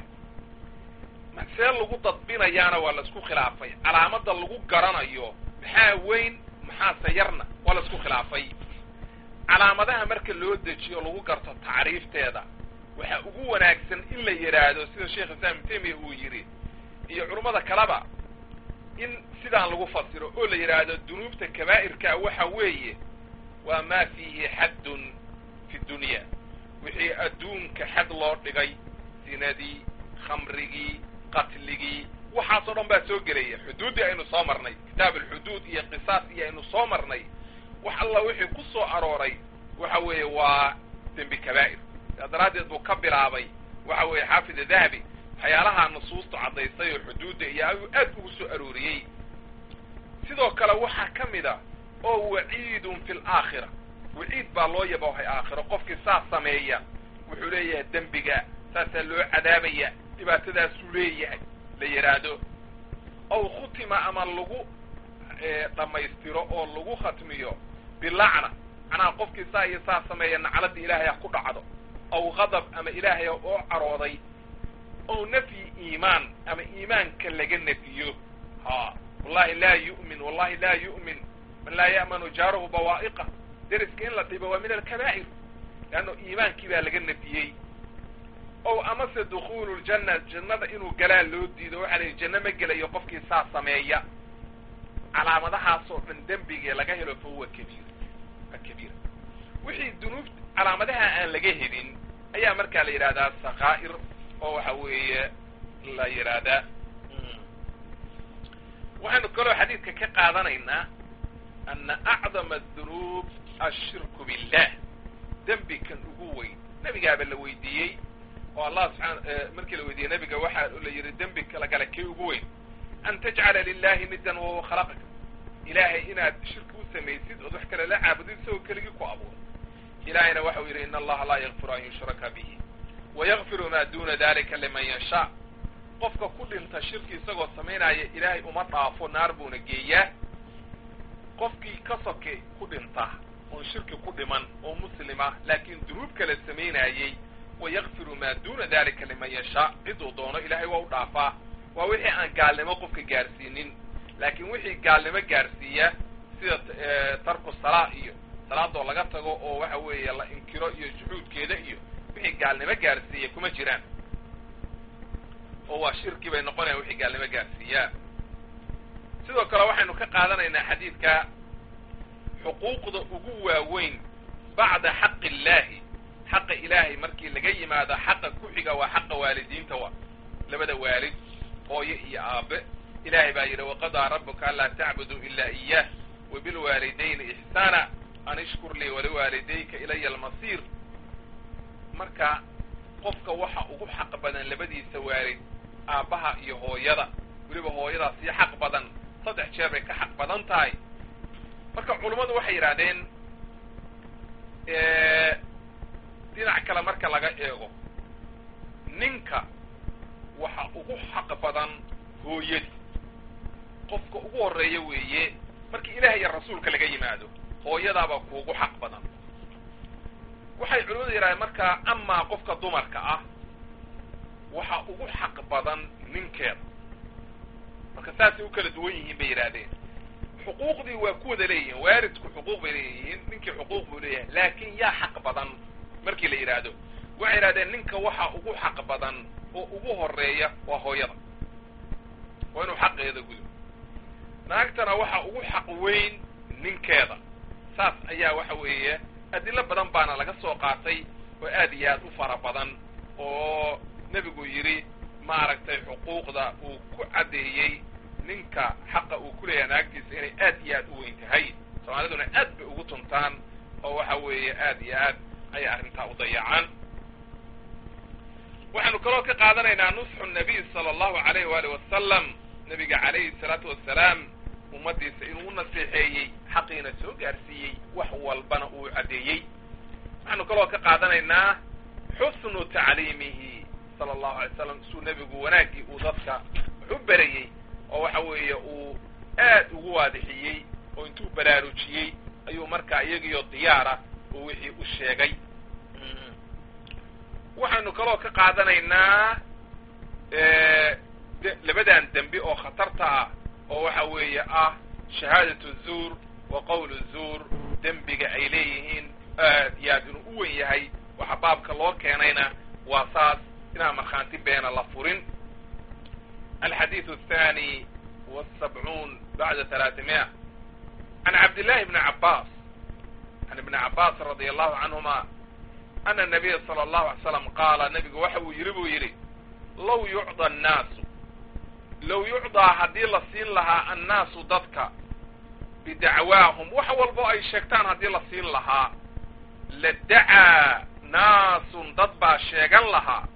see lagu dadbinayaana waa la isku khilaafay calaamada lagu garanayo maxaa weyn maxaase yarna waa la isku khilaafay calaamadaha marka loo dejiyo lagu garto tacriifteeda waxaa ugu wanaagsan in la yidhaahdo sida sheekh islaam ibn taymiya uu yidhi iyo culummada kaleba in sidaan lagu fasiro oo la yidhaahdo dunuubta kabaa'irka waxa weeye waa maa fiihi xaddun fi dunya wixii adduunka xad loo dhigay sinadii khamrigii qatligii waxaasoo dhan baa soo gelaya xuduuddii aynu soo marnay kitaab alxuduud iyo qisaas iyo aynu soo marnay wax alla wixii ku soo arooray waxa weeye waa dembi kabaa'ir sidaa daraaddeed buu ka bilaabay waxa weeye xaafid dahabi waxyaalaha nusuustu caddaysay oo xuduudda iyo ayuu aad ugu soo arooriyey sidoo kale waxaa ka mid a oo waciidun fi laakhira waciid baa loo yaboohay aakhiro qofkii saas sameeya wuxuu leeyahay dembiga saasaa loo cadaabaya dhibaatadaasuu leeyahay la yidhaahdo ow khutima ama lagu dhammaystiro oo lagu khatmiyo bilacna macnaha qofkii saa iyo saa sameeya nacladda ilaahay ha ku dhacdo ow qadab ama ilaahay oo carooday ow nafyi iimaan ama iimaanka laga nefiyo ha wallahi laa yu'min wallahi laa yu'min man laa ya'manu jaaruhu bawaa'iqa deriska in la dhibo waa min alkabaa'ir leanno iimaankii baa laga nefiyey ow amase dukhuulu ljanna jannada inuu galaa loo diido waxaa la yidhi janno ma gelayo qofkii saa sameeya calaamadahaasoo dhan dembigee laga helo fa huwa kabiir waa kabiir wixii dunuub calaamadaha aan laga helin ayaa markaa la yidhahdaa sakaa'ir oo waxa weeye la yidhaahdaa waxaynu kaloo xadiidka ka qaadanaynaa ana acdama adunuub ashirku billah dembi kan ugu weyn nebigaaba la weydiiyey oo allah subxaana markii la weydiiyey nebiga waxaa la yidhi dembi kala gala kii ugu weyn an tajcala lilahi nidan wahuwa khalaqaka ilaahay inaad shirki u samaysid ood wax kale la caabudid isagoo keligii ku abuuray ilaahayna waxau yidhi in allaha laa yakfiru an yushraka bihi wayakfiru maa duna dalika liman yashaa qofka ku dhinta shirki isagoo samaynaya ilaahay uma dhaafo naar buuna geeyaa qofkii ka soke ku dhinta oon shirki ku dhiman oo muslima laakiin dunuub kale samaynayey wayakfiru maa duna dalika liman yashaa ciduu doono ilaahay waa u dhaafaa waa wixii aan gaalnimo qofka gaarsiinin laakiin wixii gaalnimo gaarsiiya sida tarku salaa iyo salaadoo laga tago oo waxa weeye la inkiro iyo juxuudkeeda iyo wixii gaalnimo gaarsiiya kuma jiraan oo waa shirki bay noqonayaan wixii gaalnimo gaarsiiyaa. sidoo kale waxaynu ka qaadanaynaa xadiidka xuquuqda ugu waaweyn bacda xaqi illaahi, xaqa ilaahay markii laga yimaado xaqa ku xiga waa xaqa waalidiinta, waa labada waalid hooyo iyo aabe. ilaahay baa yidhi waqadaa rabuka anlaa tacbuduu ilaa iyaah wabilwaalidayni ixsaana an ishkur lii waliwaalidayka ilaya almasiir. marka qofka waxa ugu xaq badan labadiisa waalid, aabbaha iyo hooyada, weliba hooyadaa sii xaq badan, 3 jeer bay ka xaq badan tahay. marka culummadu waxay yidhahdeen dhinac kale marka laga eego ninka waxa ugu xaq badan hooyadii, qofka ugu horreeya weeye markii ilaah iyo rasuulka laga yimaado hooyadaabaa kuugu xaq badan. waxay culimmadu yidhahdeen marka amaa qofka dumarka ah waxa ugu xaq badan ninkeeda. marka saasay u kala duwan yihiin bay yidhahdeen. xuquuqdii waa ku wada leeyihiin, waalidku xuquuq bay leeyihiin, ninkii xuquuq buu leeyahay, laakiin yaa xaq badan markii la yidhaahdo waxay yidhahdeen ninka waxa ugu xaq badan oo ugu horeeya waa hooyada, waa inuu xaqeeda gudo. naagtana waxa ugu xaq weyn ninkeeda. saas ayaa waxa weeye adilo badan baana laga soo qaatay oo aad iyo aad u fara badan oo nebigu yidhi maaragtay xuquuqda uu ku caddeeyey ninka xaqa uu ku leeyahay naagtiisa inay aad iyo aad u weyn tahay. soomaaliduna aad bay ugu tuntaan oo waxa weeye aad iyo aad ayay arrintaa u dayacaan. waxaanu kaloo ka qaadanaynaa nusxu nabiy sala allahu alayh waali wasalam, nabiga calayhi salaatu wassalaam ummadiisa inuu u naseexeeyey, xaqiina soo gaarsiiyey, wax walbana uu caddeeyey. waxaanu kaloo ka qaadanaynaa xusnu tacliimihi sala allahu alay wasalam, suu nebigu wanaaggii uu dadka wax u berayey oo waxa weeye uu aad ugu waadixiyey oo intuu baraarujiyey ayuu markaa iyagiyo diyaara uu wixii u sheegay. waxaynu kaloo ka qaadanaynaa labadan dembi oo khatarta ah oo waxa weeye ah shahaadatu zuur wa qawlu zuur, dembiga ay leeyihiin aad iyo aad inuu u wen yahay. waxa baabka loo keenayna waa saas inaan markhaanti beena la furin. الحديث الثاني والسبعون بعد 300 عن عبد الله بن عباس عن ابن عباس رضي الله عنهما أن النبي صلى الله عليه وسلم قال النبي وحو يري لو يعطى الناس، لو يعطى هدي لسين لها الناس ضدك بدعواهم وحو البو أي شيكتان هدي لسين لها لدعى ناس ضدبا شيغان لها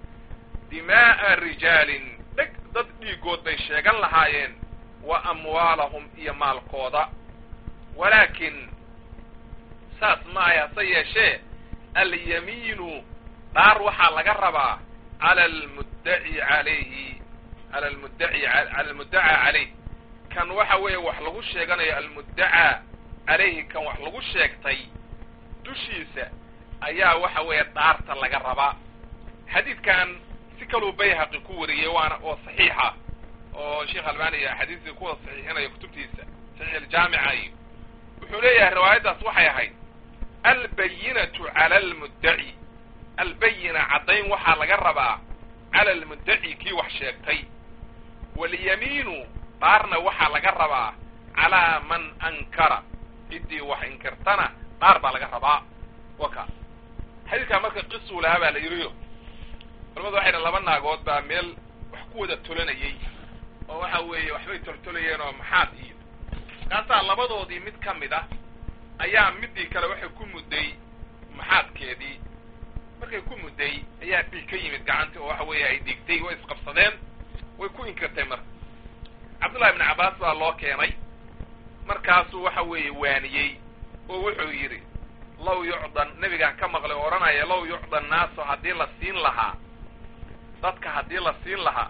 دماء رجال، dad dhiigood bay sheegan lahaayeen wa amwaalahum iyo maalkooda. walaakin saas maaya se yeeshee alyamiinu dhaar waxaa laga rabaa cala almuddaci calayhi, cala almuddaca calayh, kan waxa weeye wax lagu sheeganayo almuddacaa calayhi, kan wax lagu sheegtay dushiisa ayaa waxa weeye dhaarta laga rabaa. xadiidkan si kaluu bayhaqi ku wariyey waana oo saxiixa oo sheekh albani xadiiskii kuwada saxiixinaya kutubtiisa saxiix aljaamica iyo wuxuu leeyahay riwaayaddaas waxay ahayd albayinatu cala almuddaci, albayina caddayn waxaa laga rabaa cala almuddaci kii wax sheegtay, walyamiinu dhaarna waxaa laga rabaa calaa man ankara, ciddii wax inkirtana dhaar baa laga rabaa. waka xadiidkaa marka qisuu lahaa baa la yidhiyo culamadu waxay dhahan 2 naagood baa meel wax ku wada tolanayey oo waxa weeye waxbay toltolayeen oo maxaad iyo kaasaa labadoodii mid ka mid ah ayaa midii kale waxay ku mudday maxaadkeedii. markay ku mudday ayaa dhiig ka yimid gacantii oo waxa weeye ay dhigtay, way isqabsadeen, way ku inkirtay. marka cabdullahi ibn cabbaas baa loo keenay, markaasuu waxa weeye waaniyey oo wuxuu yidhi low yucdan, nebigaan ka maqlay oo odhanaya low yucda naasu haddii la siin lahaa dadka, haddii la siin lahaa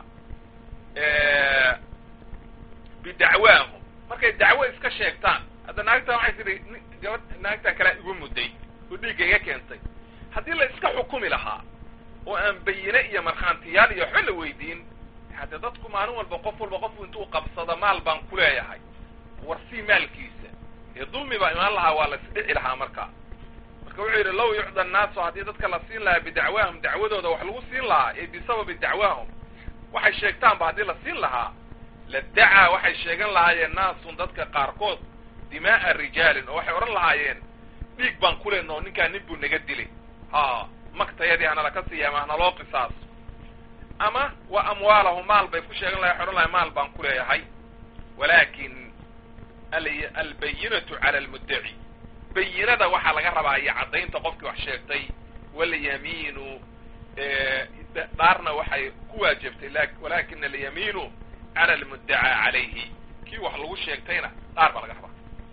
bidacwaahum, markay dacwo iska sheegtaan. hadda naagtan waxay tidhi gabadh naagtan kalea igu mudday oo dhiigga iga keentay, haddii la iska xukumi lahaa oo aan bayine iyo markhaantiyaal iyo waxba la weydiin, haddee dadku maalin walba qof walba qofku intuu qabsado maal baan ku leeyahay warsii maalkiisa dulmi baa imaan lahaa waa la isdhici lahaa marka wuxuu yidhi law yucda annaasu haddii dadka la siin lahaa bidacwaahum dacwadooda wax lagu siin lahaa ee bisababi dacwaahum waxay sheegtaanba haddii la siin lahaa ladacaa waxay sheegan lahaayeen naasun dadka qaarkood dimaa'a rijaalin oo waxay odhan lahaayeen dhiig baan ku leenoo ninkaan nin buu naga dilay magtayadii hanala ka siiya ama hanaloo qisaas ama wa amwaalahum maal bay ku sheegan lahay odhan lahay maal baan ku leeyahay walaakin albayinatu cala almuddaci bayinada waxaa laga rabaa iyo caddaynta qofkii wax sheegtay walyamiinu dhaarna waxay ku waajibtay walakina alyamiinu cala almuddacaa calayhi kii wax lagu sheegtayna dhaar baa laga rabaa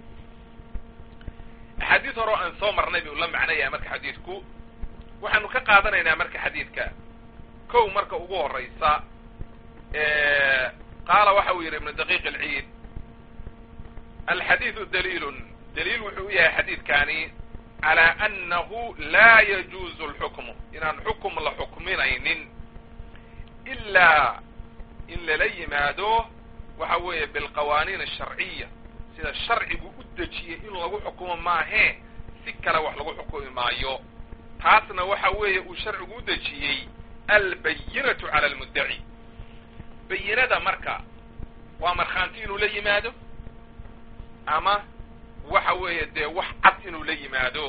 axaadiis hore aan soo marnay buu la macnayaa marka xadiidku waxaanu ka qaadanaynaa marka xadiidka kow marka ugu horaysa qaala waxa uu yidhi ibnu daqiiq alciid alxadiidu daliilun daliil wuxuu u yahay xadiidkani calaa annahu laa yajuuzu alxukmu inaan xukum la xukminaynin ilaa in lala yimaado waxa weeye bilqawaaniin asharciya sida sharcigu u dejiyey in lagu xukumo maahee si kale wax lagu xukumi maayo taasna waxa weeye uu sharcigu u dejiyey albayinatu cala almuddaci bayinada marka waa markhaanti inuu la yimaado ama waxa weeye dee wax cad inuu la yimaado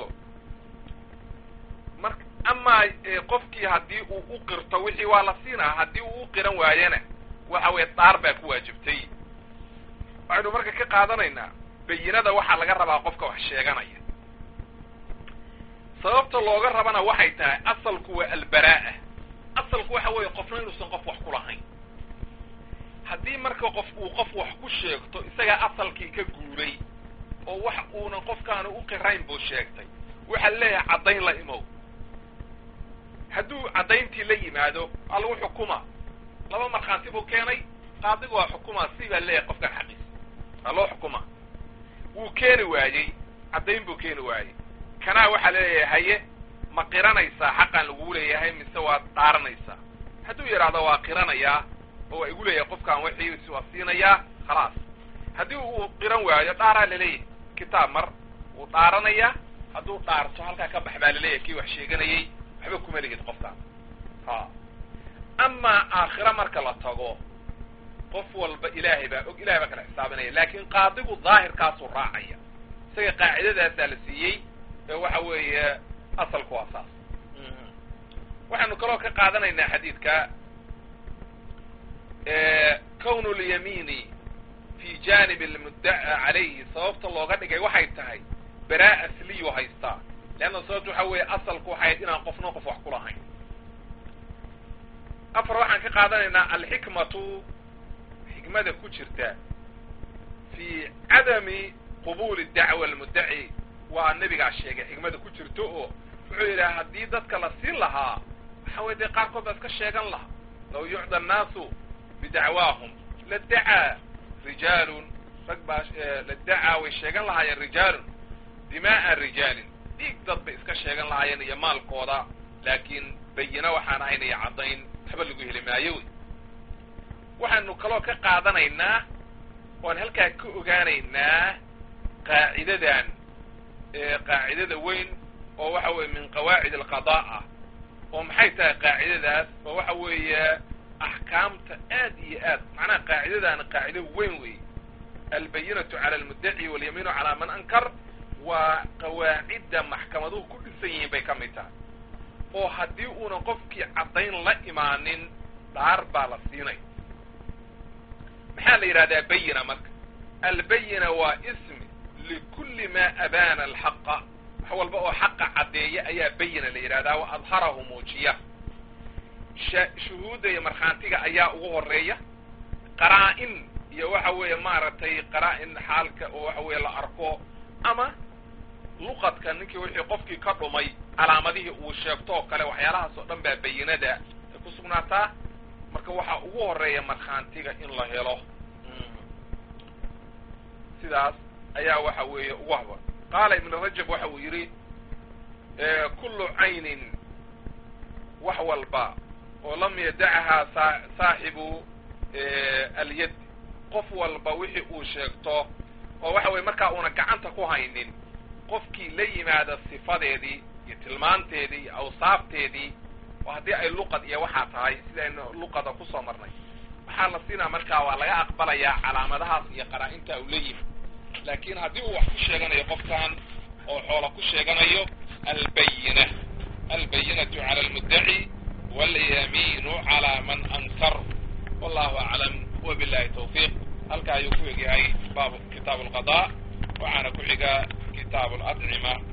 marka amaa qofkii haddii uu u qirto wixii waa la siinaa haddii uu u qiran waayana waxa weeye dhaar baa ku waajibtay waxaynu marka ka qaadanaynaa bayinada waxaa laga rabaa qofka wax sheeganaya sababta looga rabana waxay tahay asalku waa albaraa'a asalku waxa weeye qofna inuusan qof wax ku lahayn haddii marka qof wax ku sheegto isagaa asalkii ka guuray oo wax uunan qofkaanu u qirayn buu sheegtay waxaa leeyahay caddayn la imow hadduu caddayntii la yimaado waa lagu xukuma laba markhaanti buu keenay qaadigu waa xukumaa si baa leeyahay qofkan xaqiis waa loo xukuma wuu keeni waayey caddayn buu keeni waayey kanaa waxaa leeyahay haye ma qiranaysaa xaqaan lagugu leeyahay mise waad dhaaranaysaa hadduu yidhaahdo waa qiranayaa oo waa igu leeyahay qofkaan wixiisi waa siinayaa khalaas haddii uu qiran waayo dhaaraa laleeyahay kitaab mar wuu dhaaranayaa hadduu dhaarto halkaa ka bax baa laleeyahay kii wax sheeganayay waxba kuma lihid qofkaan amaa aakhira marka la tago qof walba ilaahay baa og ilahay baa kala xisaabinaya laakin qaadigu daahirkaasuu raacaya isaga qaacidadaasaa la siiyey ee waxa weeye asalku waa saas waxaanu kaloo ka qaadanaynaa xadiidka kwn lyamiini fi janib almuddaca calayhi sababta looga dhigay waxay tahay baraa asliyu haystaa leanna sababta waxa weeye asalku waxay inaan qofna qof wax ku lahayn afar waxaan ka qaadanaynaa alxikmatu xikmada ku jirta fi cadami qubuli dacwa almuddaci waa nabigaa sheegay xikmada ku jirto oo wuxuu yidhaha haddii dadka la siin lahaa waxa weye dee qaarkood baa iska sheegan lahaa law yucda annaasu bidacwaahum ladacaa rijaalun rag baa ladacaa way sheegan lahaayeen rijaalun dimaa'a rijaalin dhiig dad bay iska sheegan lahaayeen iyo maalkooda laakiin bayina waxaan ahayn iyo caddayn waxba lagu heli maayo wey waxaanu kaloo ka qaadanaynaa oan halkaa ka ogaanaynaa qaacidadan qaacidada weyn oo waxa weeye min qawaacid alqadaa ah oo maxay tahay qaacidadaas oo waxa weeye axkaamta aad iyo aad macnaha qaacidadaana qaacido weyn wey albayinatu cala almuddaci walyamiinu calaa man ankar waa qawaacidda maxkamaduhu ku dhisan yihiin bay ka mid tahay oo haddii uunan qofkii caddayn la imaanin dhaar baa la siinay maxaa la yidhahdaa bayina marka albayina waa ismi likulli ma abaana alxaqa wax walba oo xaqa caddeeya ayaa bayina la yidhahdaa wa adharahu muujiya shuhuudda iyo markhaantiga ayaa ugu horeeya qaraa-in iyo waxa weeye maaragtay qaraa-in xaalka oo waxa weeye la arko ama luqadka ninkii wixii qofkii ka dhumay calaamadihii uu sheegto oo kale waxyaalahaas oo dhan baa bayinada ay ku sugnaataa marka waxaa ugu horeeya markhaantiga in la helo sidaas ayaa waxa weeye ugu haba qaala ibnu rajab waxa uu yidhi kullu caynin wax walba oo lam yadachahaa saaxibu alyad qof walba wixii uu sheegto oo waxa weye markaa una gacanta ku haynin qofkii la yimaada sifadeedii iyo tilmaanteedii iyo awsaafteedii oo haddii ay luqad iyo waxaa tahay sidaynu luqada kusoo marnay waxaa la siinaa markaa waa laga aqbalayaa calaamadahaas iyo qaraa-inta uu la yimi laakin haddii uu wax ku sheeganayo qofkan oo xoola ku sheeganayo albayinatu cala almuddaci walyamiinu cala man ankar wallahu aclam wabillahi tawfiiq halkaa ayuu ku egyahay baabu kitaabu alqada waxaana ku xiga kitaabu aladcima